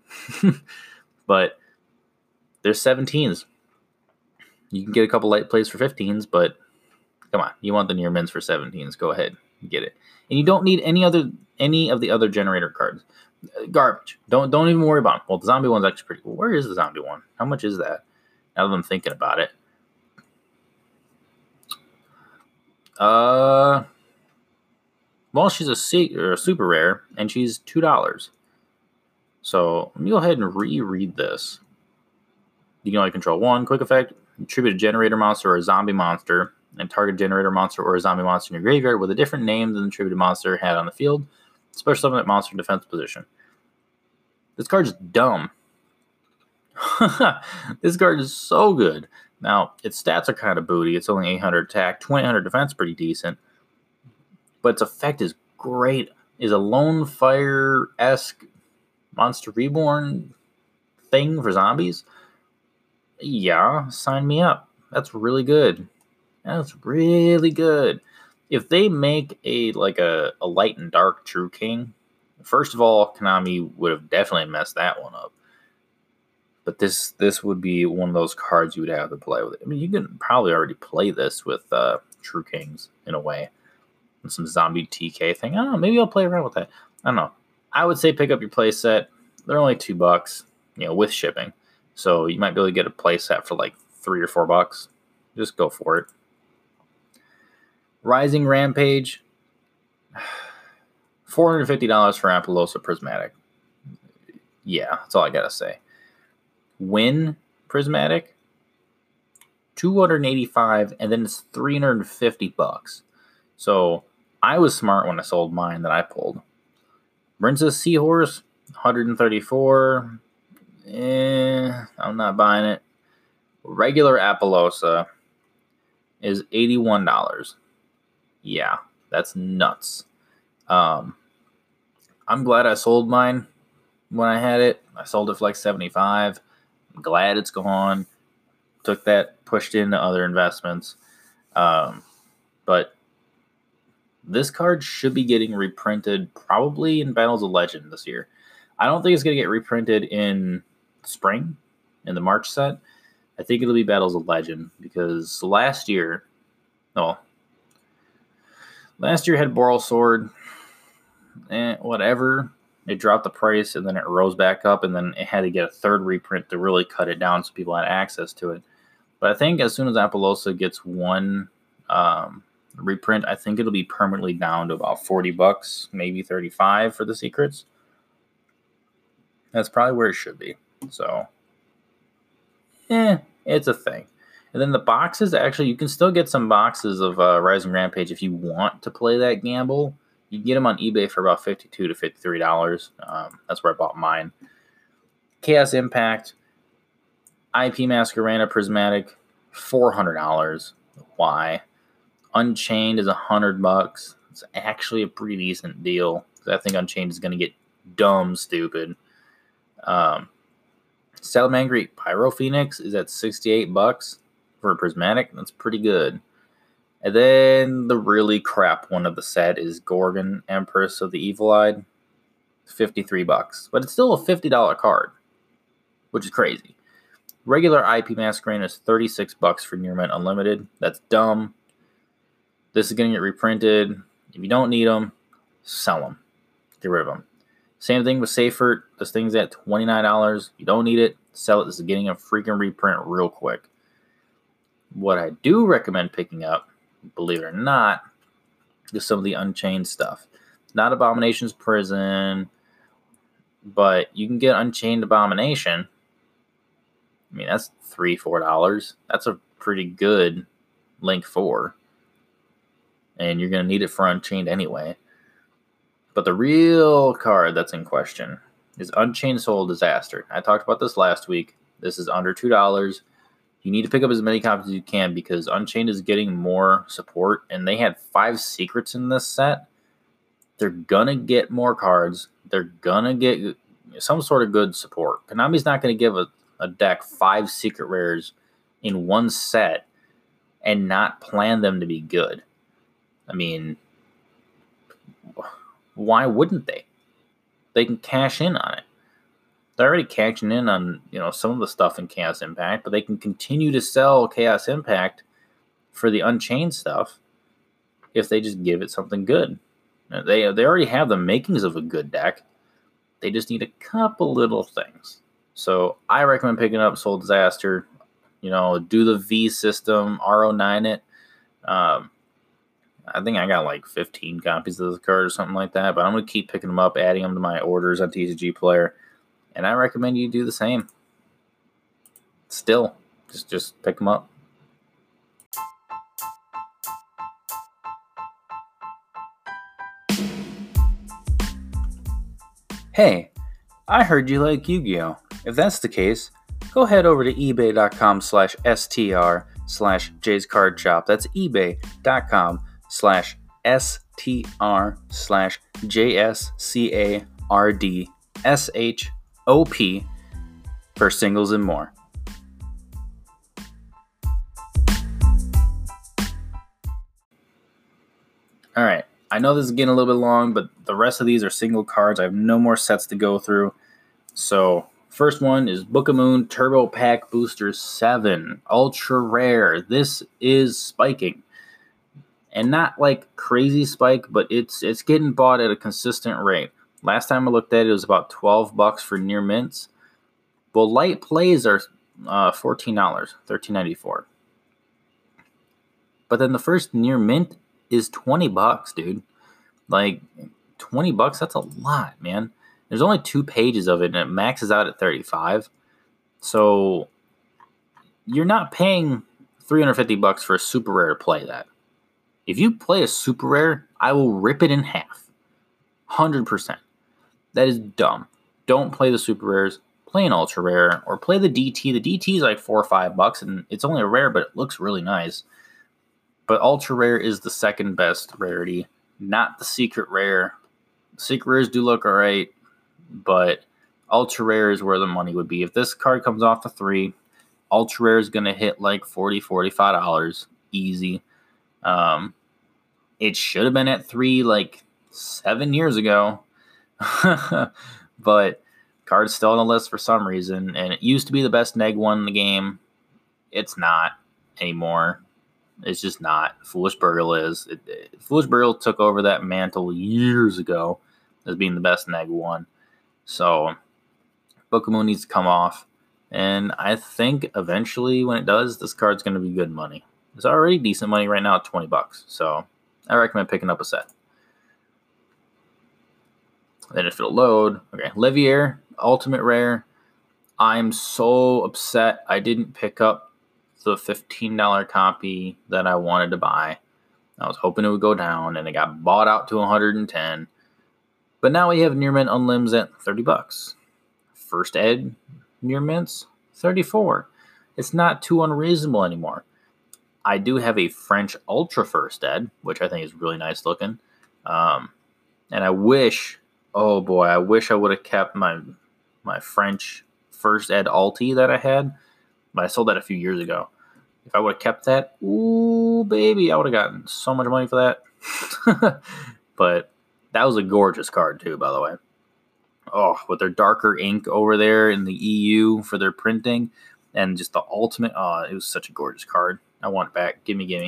But they're 17s. You can get a couple light plays for 15s, but come on, you want the near mints for 17s. Go ahead, get it. And you don't need any of the other generator cards. Garbage. Don't even worry about them. Well, the zombie one's actually pretty cool. Where is the zombie one? How much is that? Now that I'm thinking about it. Well, she's a super rare, and she's $2. So let me go ahead and reread this. You can only control one. Quick effect. Attribute a generator monster or a zombie monster, and target generator monster or a zombie monster in your graveyard with a different name than the attributed monster had on the field. Special summon that monster in defense position. This card's dumb. This card is so good. Now, its stats are kind of booty. It's only 800 attack, 2800 defense, pretty decent. But its effect is great. Is a Lone Fire-esque Monster Reborn thing for zombies? Yeah, sign me up. That's really good. That's really good. If they make a light and dark True King, first of all, Konami would have definitely messed that one up. But this would be one of those cards you would have to play with. I mean, you can probably already play this with True Kings in a way. And some zombie TK thing. I don't know. Maybe I'll play around with that. I don't know. I would say pick up your playset. They're only $2, with shipping. So you might be able to get a playset for like $3 or $4. Just go for it. Rising Rampage. $450 for Apollosa Prismatic. Yeah, that's all I gotta say. Win Prismatic. $285, and then it's $350. So I was smart when I sold mine that I pulled. Princess Seahorse, $134. I'm not buying it. Regular Apollosa is $81. Yeah, that's nuts. I'm glad I sold mine when I had it. I sold it for like $75. I'm glad it's gone. Took that, pushed into other investments. But this card should be getting reprinted probably in Battles of Legend this year. I don't think it's going to get reprinted in spring, in the March set. I think it'll be Battles of Legend because last year, Last year had Boral Sword. Whatever. It dropped the price and then it rose back up, and then it had to get a third reprint to really cut it down so people had access to it. But I think as soon as Apollosa gets one reprint, I think it'll be permanently down to about $40, maybe $35 for the secrets. That's probably where it should be. So, it's a thing. And then the boxes, actually, you can still get some boxes of Rising Rampage if you want to play that gamble. You can get them on eBay for about $52 to $53. That's where I bought mine. Chaos Impact, IP Masquerade Prismatic, $400. Why? Unchained is $100. It's actually a pretty decent deal. I think Unchained is going to get dumb stupid. Salamangreat Pyro Phoenix is at $68 for a Prismatic. That's pretty good. And then the really crap one of the set is Gorgon, Empress of the Evil Eyed. $53. But it's still a $50 card, which is crazy. Regular IP Masquerade is $36 for Near Mint Unlimited. That's dumb. This is going to get reprinted. If you don't need them, sell them. Get rid of them. Same thing with Seifert. This thing's at $29. You don't need it, sell it. This is getting a freaking reprint real quick. What I do recommend picking up, believe it or not, is some of the Unchained stuff. Not Abomination's Prison, but you can get Unchained Abomination. I mean, that's $3, $4. That's a pretty good Link 4. And you're going to need it for Unchained anyway. But the real card that's in question is Unchained Soul Disaster. I talked about this last week. This is under $2. You need to pick up as many copies as you can because Unchained is getting more support. And they had 5 secrets in this set. They're going to get more cards. They're going to get some sort of good support. Konami's not going to give a deck 5 secret rares in one set and not plan them to be good. I mean, why wouldn't they? They can cash in on it. They're already cashing in on, some of the stuff in Chaos Impact, but they can continue to sell Chaos Impact for the Unchained stuff if they just give it something good. They already have the makings of a good deck. They just need a couple little things. So I recommend picking up Soul Disaster. Do the V system, RO9 it. I think I got like 15 copies of this card or something like that, but I'm going to keep picking them up, adding them to my orders on TCG Player, and I recommend you do the same. Still, just pick them up. Hey, I heard you like Yu-Gi-Oh! If that's the case, go head over to ebay.com/str/Jay's Card Shop. That's ebay.com/str/JSCARDSHOP for singles and more. Alright, I know this is getting a little bit long, but the rest of these are single cards. I have no more sets to go through. So, first one is Book of Moon Turbo Pack Booster 7. Ultra rare. This is spiking. And not like crazy spike, but it's getting bought at a consistent rate. Last time I looked at it, it was about $12 for near mints. Well, light plays are $14, $13.94. But then the first near mint is $20, dude. Like $20, that's a lot, man. There's only 2 pages of it, and it maxes out at 35. So you're not paying $350 for a super rare to play that. If you play a super rare, I will rip it in half. 100%. That is dumb. Don't play the super rares. Play an ultra rare or play the DT. The DT is like $4 or $5, and it's only a rare, but it looks really nice. But ultra rare is the second best rarity, not the secret rare. Secret rares do look alright, but ultra rare is where the money would be. If this card comes off the 3, ultra rare is going to hit like $40, $45 easy. It should have been at 3 like 7 years ago, but card's still on the list for some reason, and it used to be the best neg one in the game. It's not anymore. It's just not. Foolish Burial is. Foolish Burial took over that mantle years ago as being the best Neg 1. So Book of Moon needs to come off. And I think eventually when it does, this card's going to be good money. It's already decent money right now at $20. So I recommend picking up a set. Then if it'll load, okay, Levier, Ultimate Rare. I'm so upset I didn't pick up the $15 copy that I wanted to buy. I was hoping it would go down, and it got bought out to $110. But now we have Near Mint Unlims at $30. First Ed Near Mints, $34. It's not too unreasonable anymore. I do have a French Ultra First Ed, which I think is really nice looking. And I wish, oh boy, I wish I would have kept my French First Ed Alti that I had, but I sold that a few years ago. If I would have kept that, ooh, baby, I would have gotten so much money for that. But that was a gorgeous card, too, by the way. Oh, with their darker ink over there in the EU for their printing and just the ultimate. Oh, it was such a gorgeous card. I want it back. Gimme.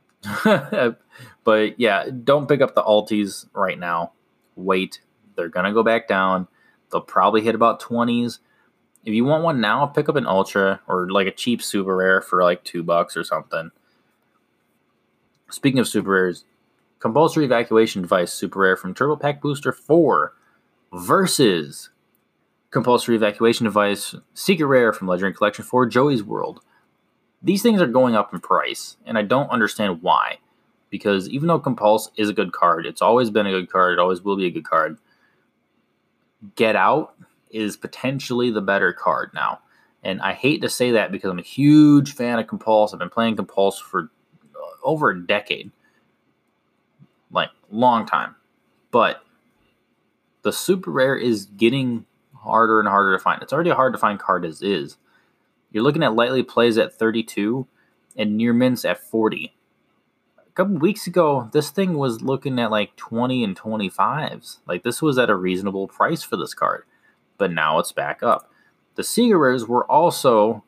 But yeah, don't pick up the Altis right now. Wait. They're going to go back down. They'll probably hit about 20s. If you want one now, pick up an Ultra or like a cheap Super Rare for like $2 or something. Speaking of Super Rares, Compulsory Evacuation Device Super Rare from Turbo Pack Booster 4 versus Compulsory Evacuation Device Secret Rare from Legendary Collection 4 Joey's World. These things are going up in price, and I don't understand why. Because even though Compulse is a good card, it's always been a good card, it always will be a good card, Get Out is potentially the better card now. And I hate to say that because I'm a huge fan of Compulse. I've been playing Compulse for over a decade. Like, long time. But the Super Rare is getting harder and harder to find. It's already a hard to find card as is. You're looking at Lightly Plays at 32 and Near Mints at 40. A couple weeks ago, this thing was looking at like 20 and 25s. Like, this was at a reasonable price for this card. But now it's back up. The Secret Rares were also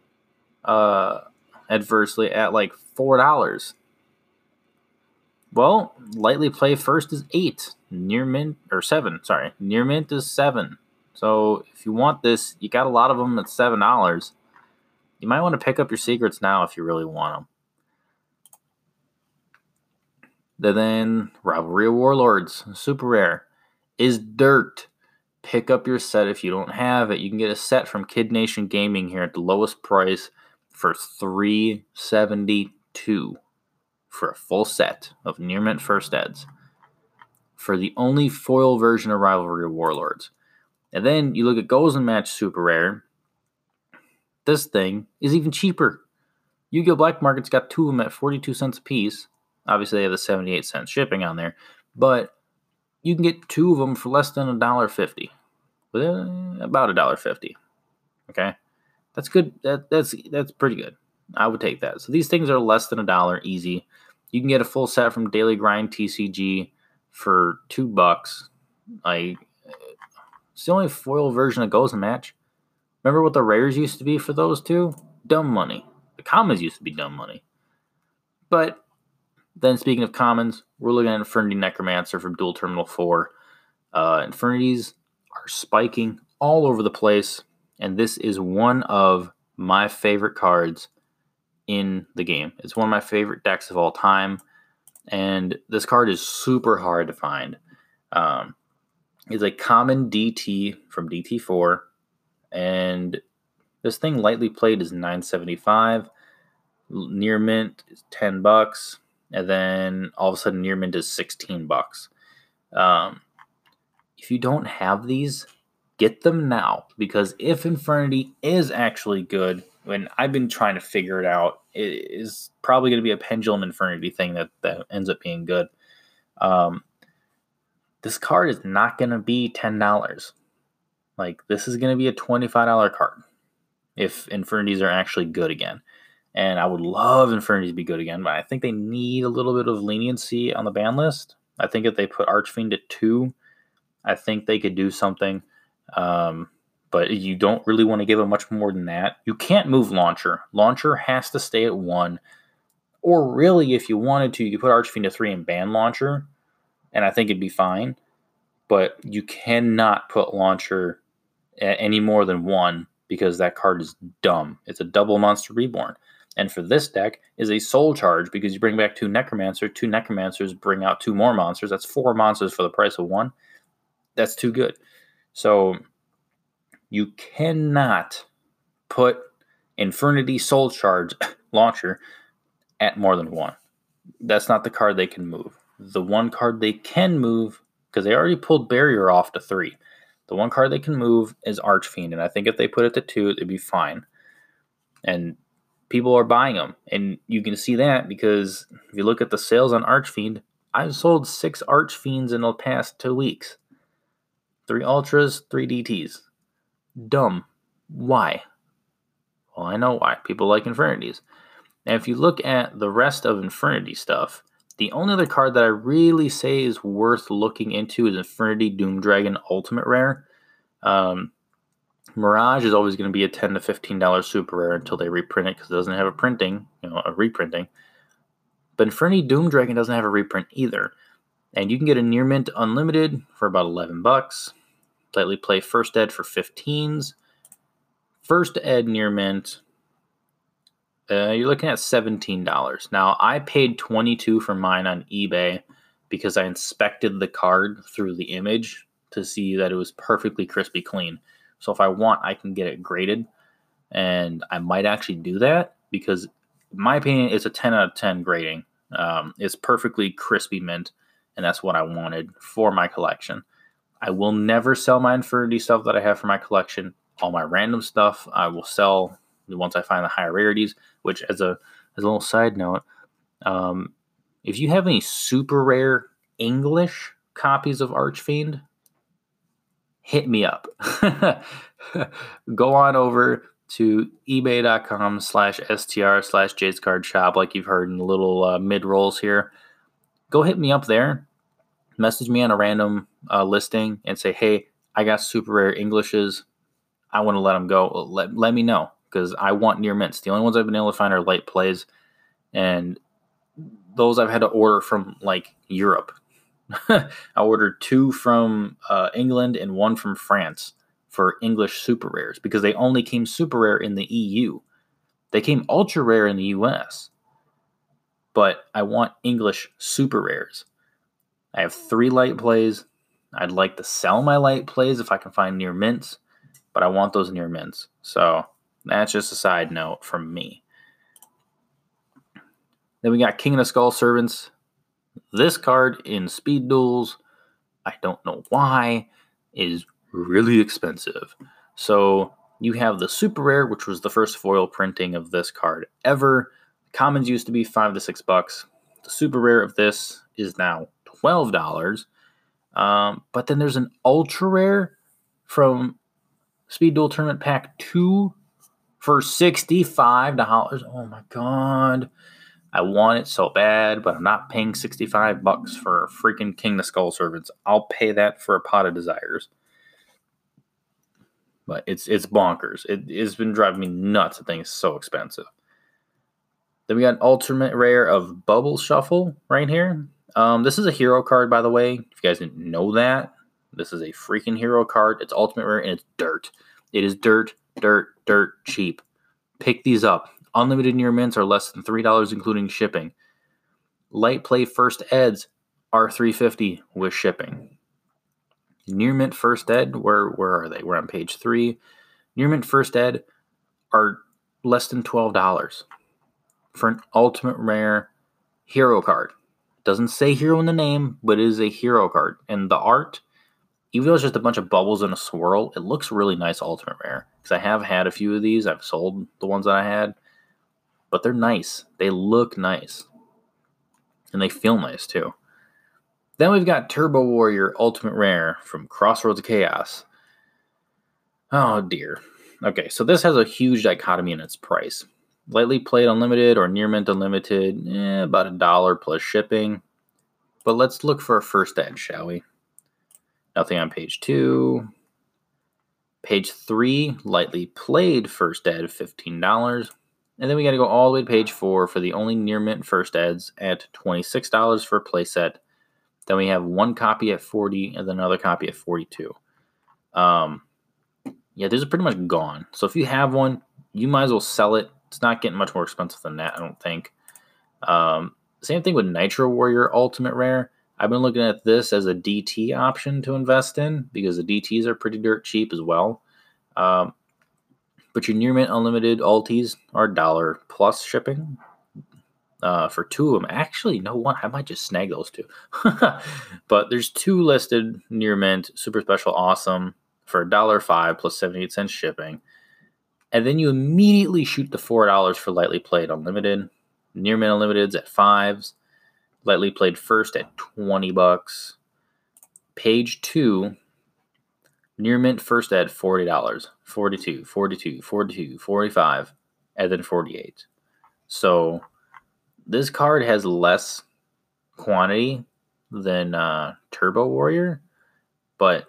adversely at like $4. Well, Lightly Play first is 8. Near Mint, or 7, sorry. Near Mint is 7. So if you want this, you got a lot of them at $7. You might want to pick up your secrets now if you really want them. Then Rivalry of Warlords, Super Rare, is dirt. Pick up your set if you don't have it. You can get a set from Kid Nation Gaming here at the lowest price for $372 for a full set of Near Mint First Eds for the only foil version of Rivalry of Warlords. And then you look at Goals and Match Super Rare. This thing is even cheaper. Yu-Gi-Oh! Black Market's got 2 of them at 42 cents a piece. Obviously, they have the 78-cent shipping on there. But you can get 2 of them for less than $1.50. About $1.50. Okay? That's good. That's pretty good. I would take that. So these things are less than $1 easy. You can get a full set from Daily Grind TCG for $2. Like, it's the only foil version of Goes and Match. Remember what the rares used to be for those two? Dumb money. The commons used to be dumb money. But then speaking of commons, we're looking at Infernity Necromancer from Dual Terminal 4. Infernities are spiking all over the place, and this is one of my favorite cards in the game. It's one of my favorite decks of all time, and this card is super hard to find. It's a common DT from DT4, and this thing Lightly Played is $9.75. Near Mint is $10, and then all of a sudden Near Mint is $16. If you don't have these, get them now, because if Infernity is actually good, and I've been trying to figure it out, it is probably going to be a Pendulum Infernity thing that ends up being good. This card is not going to be $10. Like, this is going to be a $25 card if Infernities are actually good again. And I would love Infernities to be good again, but I think they need a little bit of leniency on the ban list. I think if they put Archfiend at 2, I think they could do something. But you don't really want to give them much more than that. You can't move Launcher. Launcher has to stay at 1. Or really, if you wanted to, you could put Archfiend to 3 in Band Launcher, and I think it'd be fine. But you cannot put Launcher at any more than 1 because that card is dumb. It's a double Monster Reborn. And for this deck is a Soul Charge because you bring back 2 Necromancer. 2 Necromancers bring out 2 more monsters. That's 4 monsters for the price of 1. That's too good. So you cannot put Infernity Soul Charge Launcher at more than 1. That's not the card they can move. The one card they can move, because they already pulled Barrier off to 3, the one card they can move is Archfiend, and I think if they put it to 2, it'd be fine. And people are buying them, and you can see that because if you look at the sales on Archfiend, I've sold 6 Archfiends in the past 2 weeks. 3 Ultras, 3 DTs. Dumb. Why? Well, I know why. People like Infernities. And if you look at the rest of Infernity stuff, the only other card that I really say is worth looking into is Infernity Doomdragon Ultimate Rare. Mirage is always going to be a $10 to $15 super rare until they reprint it because it doesn't have a reprinting. But Infernity Doomdragon doesn't have a reprint either. And you can get a Near Mint Unlimited for about $11. Lightly play First Ed for 15s. First Ed Near Mint, you're looking at $17. Now, I paid $22 for mine on eBay because I inspected the card through the image to see that it was perfectly crispy clean. So if I want, I can get it graded, and I might actually do that because, in my opinion, it's a 10 out of 10 grading. It's perfectly crispy mint, and that's what I wanted for my collection. I will never sell my Infernity stuff that I have for my collection. All my random stuff I will sell once I find the higher rarities, which as a little side note, if you have any super rare English copies of Archfiend, hit me up. Go on over to ebay.com/str/Jade'sCardShop like you've heard in the little mid-rolls here. Go hit me up there. Message me on a random listing and say, hey, I got super rare Englishes. I want to let them go. Let me know because I want near mints. The only ones I've been able to find are light plays, and those I've had to order from like Europe. I ordered 2 from England and 1 from France for English super rares because they only came super rare in the EU. They came ultra rare in the US, but I want English super rares. I have 3 light plays. I'd like to sell my light plays if I can find near mints, but I want those near mints. So that's just a side note from me. Then we got King of the Skull Servants. This card in Speed Duels, I don't know why, is really expensive. So you have the super rare, which was the first foil printing of this card ever. Commons used to be $5 to $6. The super rare of this is now $12. But then there's an ultra rare from Speed Duel Tournament Pack 2 for $65. Oh my god. I want it so bad, but I'm not paying $65 for a freaking King of the Skull Servants. I'll pay that for a Pot of Desires. But it's bonkers. It's been driving me nuts. The thing is so expensive. Then we got an ultimate rare of Bubble Shuffle right here. This is a hero card, by the way. If you guys didn't know that, this is a freaking hero card. It's ultimate rare, and it's dirt. It is dirt cheap. Pick these up. Unlimited near mints are less than $3, including shipping. Light play first eds are $3.50 with shipping. Near mint first ed, where are they? We're on page 3. Near mint first ed are less than $12 for an ultimate rare hero card. Doesn't say hero in the name, but it is a hero card. And the art, even though it's just a bunch of bubbles in a swirl, it looks really nice ultimate rare. Because I have had a few of these. I've sold the ones that I had. But they're nice. They look nice. And they feel nice, too. Then we've got Turbo Warrior Ultimate Rare from Crossroads of Chaos. Oh, dear. Okay, so this has a huge dichotomy in its price. Lightly played unlimited or near mint unlimited, about $1 plus shipping. But let's look for a first ed, shall we? Nothing on page 2. Page 3, lightly played first ed, $15. And then we got to go all the way to page 4 for the only near mint first eds at $26 for a playset. Then we have one copy at $40 and then another copy at $42. Yeah, these are pretty much gone. So if you have one, you might as well sell it. It's not getting much more expensive than that, I don't think. Same thing with Nitro Warrior Ultimate Rare. I've been looking at this as a DT option to invest in because the DTs are pretty dirt cheap as well. But your Near Mint Unlimited Altis are $1 plus shipping for two of them. Actually, no one. I might just snag those two. But there's two listed Near Mint Super Special Awesome for $1.05 plus 78 cents shipping. And then you immediately shoot the $4 for Lightly Played Unlimited. Near Mint Unlimited's at $5. Lightly Played First at $20. Page 2, Near Mint First at $40. 42, 42, 42, 45, and then 48. So this card has less quantity than Turbo Warrior, but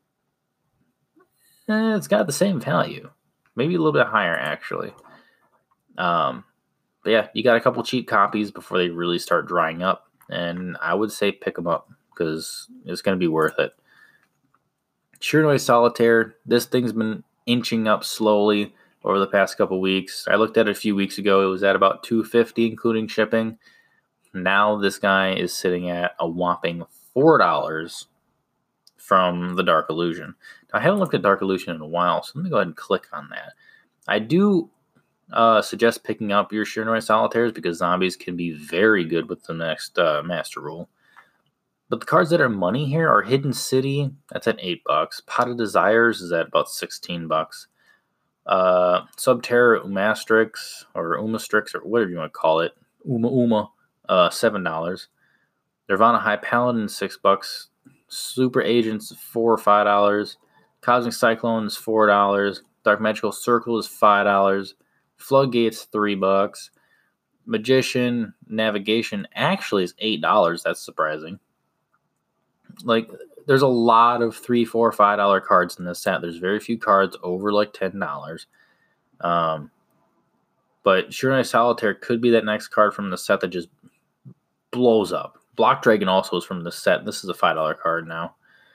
it's got the same value. Maybe a little bit higher, actually. But yeah, you got a couple cheap copies before they really start drying up, and I would say pick them up because it's going to be worth it. Shiranoise Solitaire, this thing's been inching up slowly over the past couple weeks. I looked at it a few weeks ago. It was at about $2.50, including shipping. Now this guy is sitting at a whopping $4 from the Dark Illusion. Now, I haven't looked at Dark Illusion in a while, so let me go ahead and click on that. I do suggest picking up your Shiranoise Solitaires because zombies can be very good with the next Master Rule. But the cards that are money here are Hidden City, that's at $8. Pot of Desires is at about $16. Subterra Umastrix, or Umastrix, or whatever you want to call it, $7. Nirvana High Paladin, $6. Super Agents, $4 or $5. Cosmic Cyclone is $4. Dark Magical Circle is $5. Floodgates, $3. Magician Navigation actually is $8. That's surprising. Like, there's a lot of $3, $4, $5 cards in this set. There's very few cards over like $10. But Shiranoise Solitaire could be that next card from the set that just blows up. Block Dragon also is from the set. This is a $5 card now.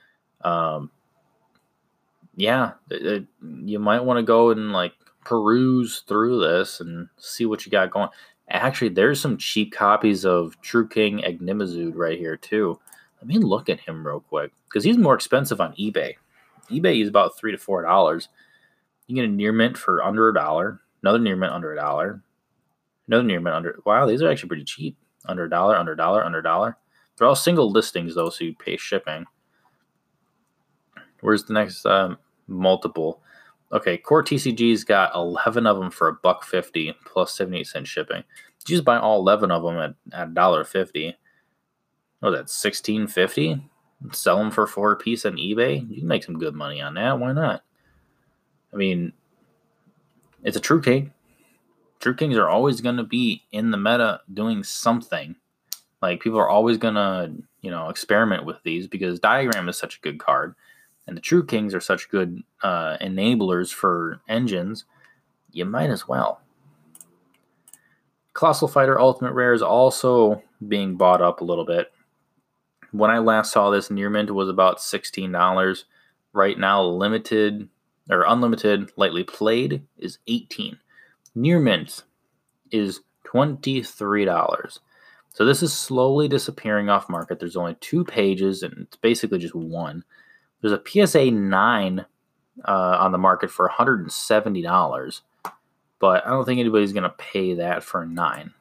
You might want to go and like peruse through this and see what you got going. Actually, there's some cheap copies of True King Agnimazud right here too. Let me look at him real quick because he's more expensive on eBay. eBay is about $3 to $4. You get a near mint for under $1, another near mint under $1, another near mint under. Wow, these are actually pretty cheap. Under $1, under $1, under $1. They're all single listings though, so you pay shipping. Where's the next multiple? Okay, Core TCG's got 11 of them for $1.50 plus 78 cents shipping. You just buy all 11 of them at $1.50. Oh, that's $16.50. Sell them for $4 a piece on eBay. You can make some good money on that. Why not? I mean, it's a True King. True Kings are always going to be in the meta doing something. Like, people are always going to, experiment with these because Diagram is such a good card. And the True Kings are such good enablers for engines. You might as well. Colossal Fighter Ultimate Rare is also being bought up a little bit. When I last saw this, Near Mint was about $16. Right now, limited or unlimited Lightly Played is $18. Near Mint is $23. So this is slowly disappearing off market. There's only 2 pages, and it's basically just one. There's a PSA 9 on the market for $170, but I don't think anybody's going to pay that for a 9.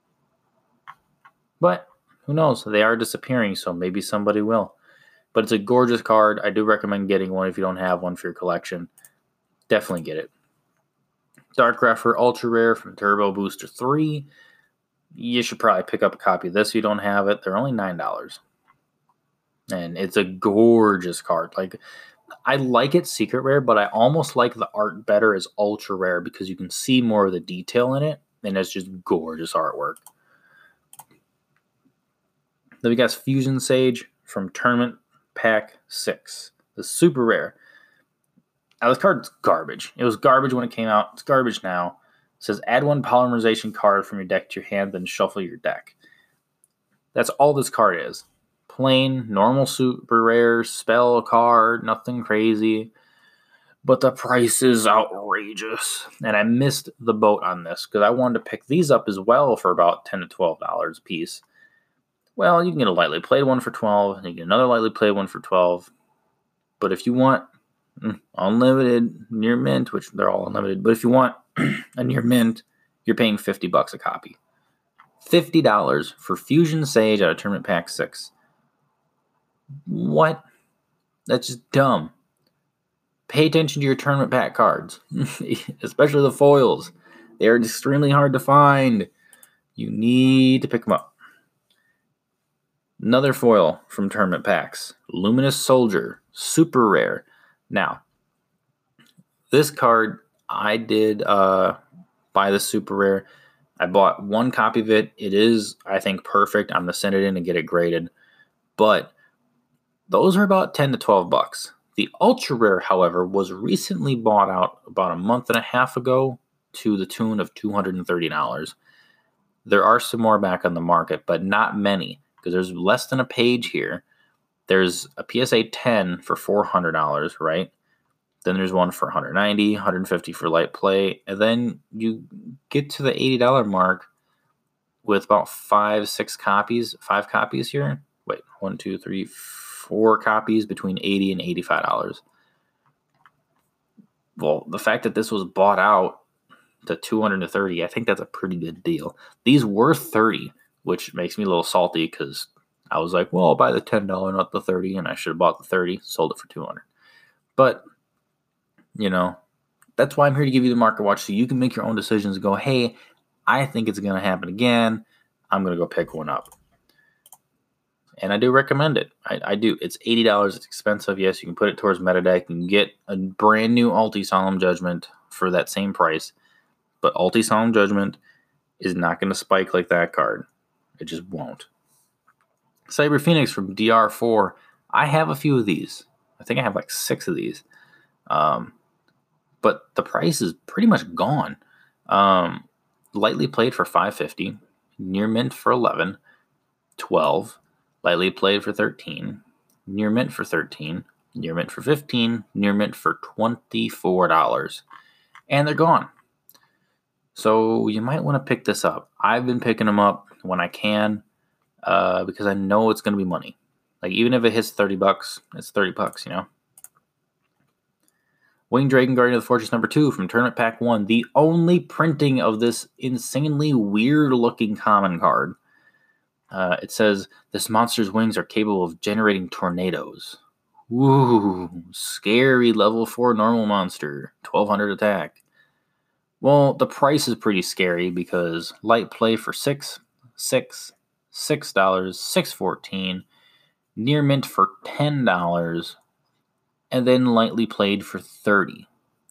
But who knows? They are disappearing, so maybe somebody will. But it's a gorgeous card. I do recommend getting one if you don't have one for your collection. Definitely get it. Dark Grepher Ultra Rare from Turbo Booster 3. You should probably pick up a copy of this if you don't have it. They're only $9. And it's a gorgeous card. Like, I like it secret rare, but I almost like the art better as ultra rare because you can see more of the detail in it, and it's just gorgeous artwork. Then we got Fusion Sage from Tournament Pack 6. The super rare. Now, this card's garbage. It was garbage when it came out. It's garbage now. says add one polymerization card from your deck to your hand, then shuffle your deck. That's all this card is. Plain, normal, super rare, spell card, nothing crazy. But the price is outrageous. And I missed the boat on this because I wanted to pick these up as well for about $10 to $12 a piece. Well, you can get a lightly played one for $12, and you get another lightly played one for $12. But if you want unlimited near mint, which they're all unlimited, but if you want a near mint, you're paying $50 a copy. $50 for Fusion Sage out of Tournament Pack 6. What? That's just dumb. Pay attention to your Tournament Pack cards, especially the foils. They are extremely hard to find. You need to pick them up. Another foil from Tournament Packs, Luminous Soldier, super rare. Now, this card, I did buy the super rare. I bought one copy of it. It is, I think, perfect. I'm going to send it in and get it graded. But those are about $10 to $12. The ultra rare, however, was recently bought out about a month and a half ago to the tune of $230. There are some more back on the market, but not many, because there's less than a page here. There's a PSA 10 for $400, right? Then there's one for $190, $150 for light play, and then you get to the $80 mark with about 5 copies here. Wait, 1, 2, 3, 4 copies between $80 and $85. Well, the fact that this was bought out to $230, I think that's a pretty good deal. These were $30, which makes me a little salty because I was like, well, I'll buy the $10, not the $30, and I should have bought the $30, sold it for $200. But, you know, that's why I'm here to give you the market watch so you can make your own decisions and go, hey, I think it's going to happen again. I'm going to go pick one up. And I do recommend it. I do. It's $80. It's expensive. Yes, you can put it towards Metadeck. You can get a brand new Ulti Solemn Judgment for that same price. But Ulti Solemn Judgment is not going to spike like that card. It just won't. Cyber Phoenix from DR4. I have a few of these. I think I have like 6 of these. But the price is pretty much gone. Lightly played for $5.50. Near mint for $11. $12. Lightly played for $13. Near mint for $13. Near mint for $15. Near mint for $24. And they're gone. So you might want to pick this up. I've been picking them up when I can because I know it's going to be money. Like, even if it hits $30, it's $30, you know. Winged Dragon Guardian of the Fortress #2 from Tournament Pack 1. The only printing of this insanely weird-looking common card. It says, this monster's wings are capable of generating tornadoes. Ooh, scary level 4 normal monster. 1200 attack. Well, the price is pretty scary because light play for $6, $6.14, near mint for $10, and then lightly played for $30.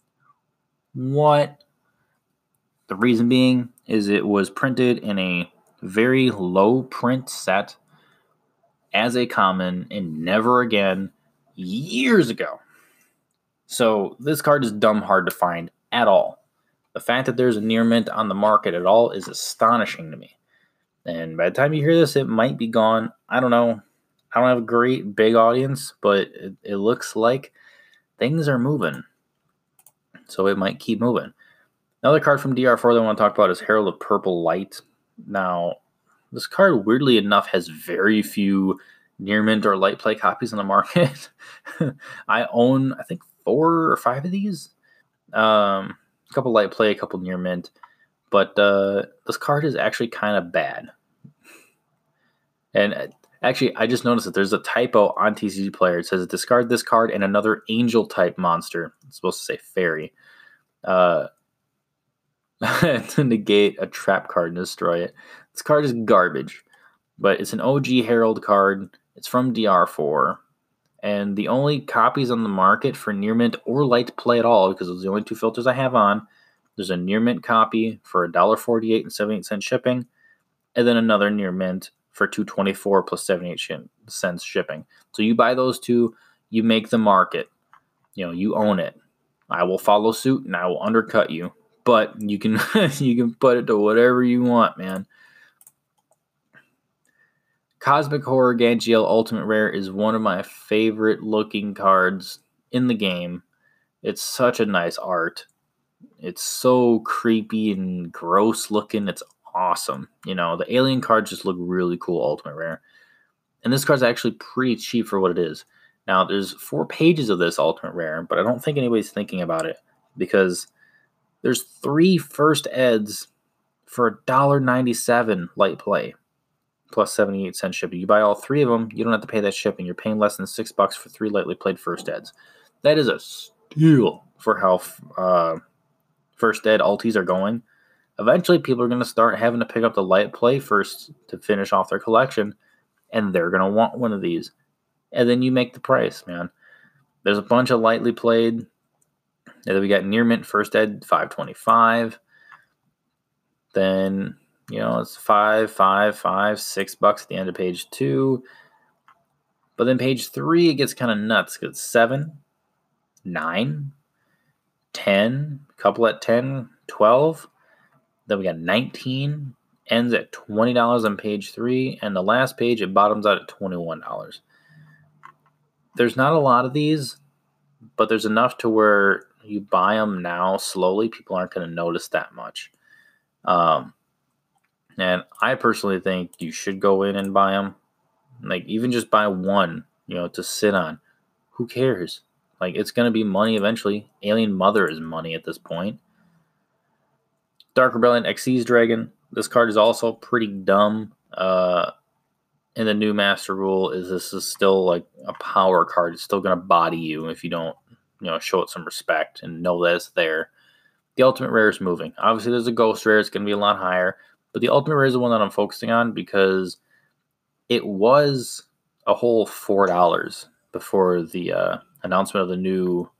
What? The reason being is it was printed in a very low print set as a common and never again years ago. So this card is dumb hard to find at all. The fact that there's a near mint on the market at all is astonishing to me. And by the time you hear this, it might be gone. I don't know. I don't have a great big audience, but it looks like things are moving. So it might keep moving. Another card from DR4 that I want to talk about is Herald of Purple Light. Now, this card, weirdly enough, has very few near mint or light play copies on the market. I own, I think, 4 or 5 of these. A couple light play, a couple near mint. But this card is actually kind of bad. And actually, I just noticed that there's a typo on TCG Player. It says discard this card and another angel type monster. It's supposed to say fairy. To negate a trap card and destroy it. This card is garbage. But it's an OG Herald card. It's from DR4. And the only copies on the market for near mint or light play at all, because those are the only 2 filters I have on, there's a near mint copy for $1.48 and 78 cents shipping, and then another near mint for $2.24 plus 78 cents shipping. So you buy those 2, you make the market. You know, you own it. I will follow suit and I will undercut you. but you can you can put it to whatever you want, man. Cosmic Horror Ganjiel Ultimate Rare is one of my favorite looking cards in the game. It's such a nice art. It's so creepy and gross looking. It's awesome. You know, the alien cards just look really cool, Ultimate Rare. And this card's actually pretty cheap for what it is. Now, there's 4 pages of this Ultimate Rare, but I don't think anybody's thinking about it because there's 3 first eds for $1.97 light play plus 78 cents shipping. You buy all 3 of them, you don't have to pay that shipping. You're paying less than $6 for 3 lightly played first eds. That is a steal for how first ed alties are going. Eventually, people are going to start having to pick up the light play first to finish off their collection, and they're going to want one of these. And then you make the price, man. There's a bunch of lightly played. And then we got Near Mint First Ed, $5.25. Then, you know, it's $6 at the end of page 2. But then page 3, it gets kind of nuts. It's 7, 9, 10, a couple at 10, 12. Then we got 19, ends at $20 on page 3. And the last page, it bottoms out at $21. There's not a lot of these, but there's enough to where you buy them now slowly, people aren't going to notice that much. And I personally think you should go in and buy them. Like, even just buy one, you know, to sit on. Who cares? Like, it's going to be money eventually. Alien Mother is money at this point. Dark Rebellion Xyz Dragon. This card is also pretty dumb. In the new Master Rule, this is still like a power card. It's still going to body you if you don't, you know, show it some respect and know that it's there. The Ultimate Rare is moving. Obviously, there's a Ghost Rare. It's going to be a lot higher. But the Ultimate Rare is the one that I'm focusing on because it was a whole $4 before the announcement of the new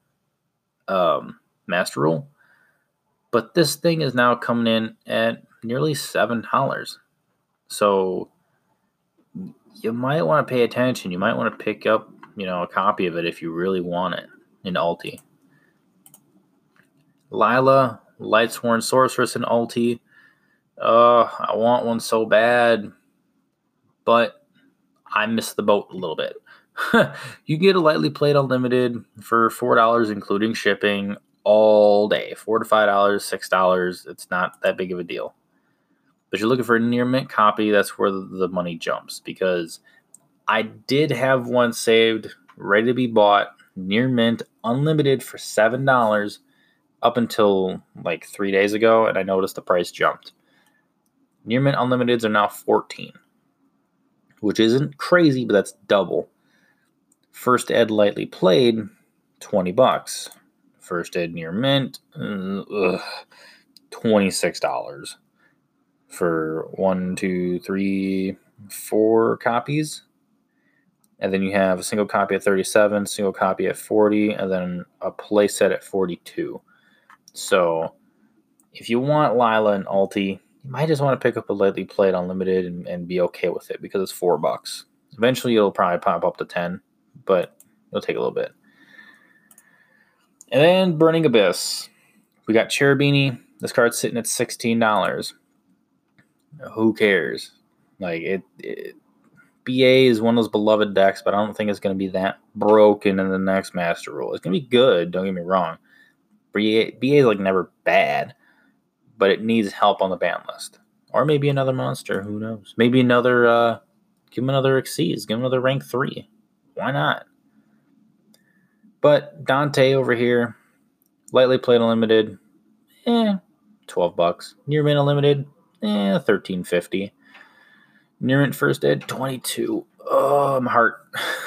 Master Rule. But this thing is now coming in at nearly $7. So you might want to pay attention. You might want to pick up, you know, a copy of it if you really want it in Ulti. Lila, Lightsworn Sorceress in Ulti. I want one so bad, but I missed the boat a little bit. You get a lightly played unlimited for $4, including shipping, all day. $4 to $5, $6. It's not that big of a deal. But you're looking for a near mint copy, that's where the money jumps. Because I did have one saved, ready to be bought, near mint, unlimited for $7 up until like 3 days ago, and I noticed the price jumped. Near mint unlimiteds are now $14, which isn't crazy, but that's double. First ed lightly played, $20. First ed near mint, $26. For 1, 2, 3, 4 copies. And then you have a single copy at 37, single copy at 40, and then a playset at 42. So if you want Lila and Ulti, you might just want to pick up a lightly played unlimited and be okay with it because it's $4. Eventually it'll probably pop up to 10, but it'll take a little bit. And then Burning Abyss. We got Cherubini. This card's sitting at $16. Who cares? Like, BA is one of those beloved decks, but I don't think it's going to be that broken in the next Master Rule. It's going to be good, don't get me wrong. BA is like never bad, but it needs help on the ban list. Or maybe another monster, who knows? Maybe another, give him another Xyz, give him another rank 3. Why not? But Dante over here, lightly played unlimited, $12. Near mint unlimited, $13.50. Near mint first ed, $22. Oh, my heart.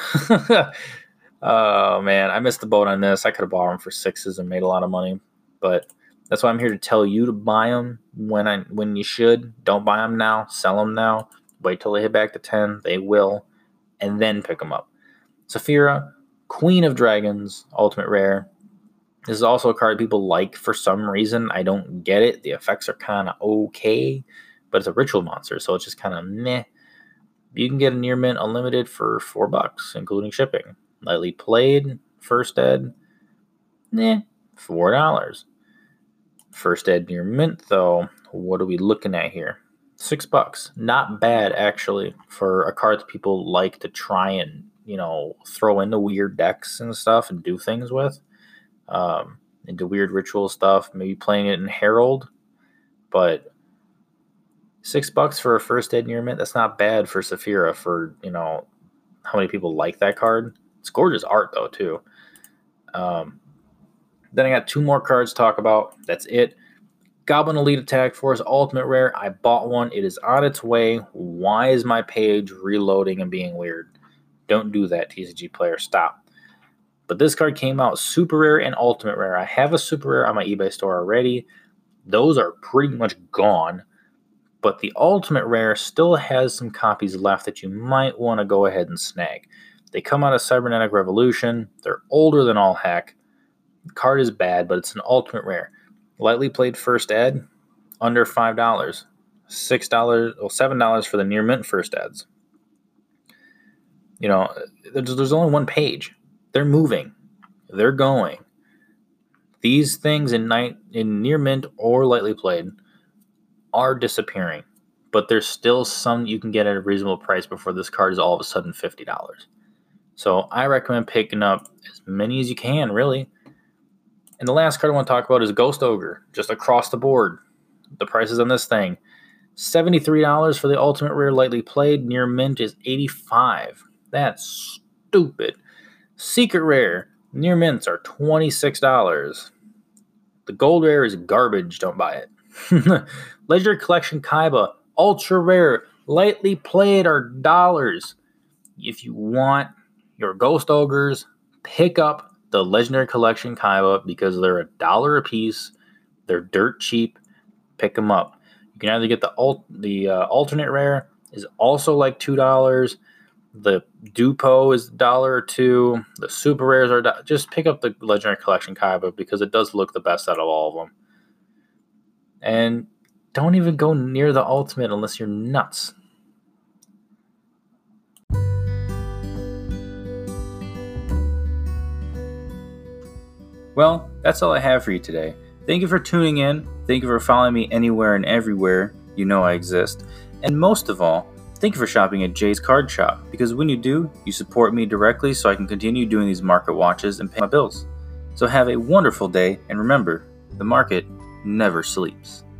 Oh, man, I missed the boat on this. I could have bought them for 6s and made a lot of money. But that's why I'm here to tell you to buy them when you should. Don't buy them now. Sell them now. Wait till they hit back to 10. They will. And then pick them up. Saphira, Queen of Dragons, Ultimate Rare. This is also a card people like for some reason. I don't get it. The effects are kind of okay, but it's a ritual monster, so it's just kind of meh. You can get a near mint unlimited for $4, including shipping. Lightly played, first ed, $4. First ed near mint, though, what are we looking at here? $6. Not bad, actually, for a card that people like to try and, throw into weird decks and stuff and do things with. Into weird ritual stuff, maybe playing it in Herald. But $6 for a first ed near mint, that's not bad for Saphira for, how many people like that card. It's gorgeous art, though, too. Then I got 2 more cards to talk about. That's it. Goblin Elite Attack Force Ultimate Rare. I bought one. It is on its way. Why is my page reloading and being weird? Don't do that, TCG player. Stop. But this card came out Super Rare and Ultimate Rare. I have a Super Rare on my eBay store already. Those are pretty much gone. But the Ultimate Rare still has some copies left that you might want to go ahead and snag. They come out of Cybernetic Revolution. They're older than all heck. The card is bad, but it's an Ultimate Rare. Lightly played first ed, under $5. $6, well, $7 for the near mint first eds. There's only one page. They're moving. They're going. These things in near mint or lightly played are disappearing, but there's still some you can get at a reasonable price before this card is all of a sudden $50. So I recommend picking up as many as you can, really. And the last card I want to talk about is Ghost Ogre, just across the board. The prices on this thing, $73 for the Ultimate Rare lightly played. Near mint is $85. That's stupid. Secret Rare, near mints are $26. The Gold Rare is garbage, don't buy it. Legendary Collection Kaiba, Ultra Rare, lightly played are dollars. If you want your Ghost Ogres, pick up the Legendary Collection Kaiba because they're $1 a piece. They're dirt cheap. Pick them up. You can either get the alternate rare is also like $2. The Dupo is $1 or $2. The super rares are $1. Just pick up the Legendary Collection Kaiba because it does look the best out of all of them. And don't even go near the ultimate unless you're nuts. Well, that's all I have for you today. Thank you for tuning in. Thank you for following me anywhere and everywhere you know I exist. And most of all, thank you for shopping at Jay's Card Shop, because when you do, you support me directly so I can continue doing these market watches and pay my bills. So have a wonderful day, and remember, the market never sleeps.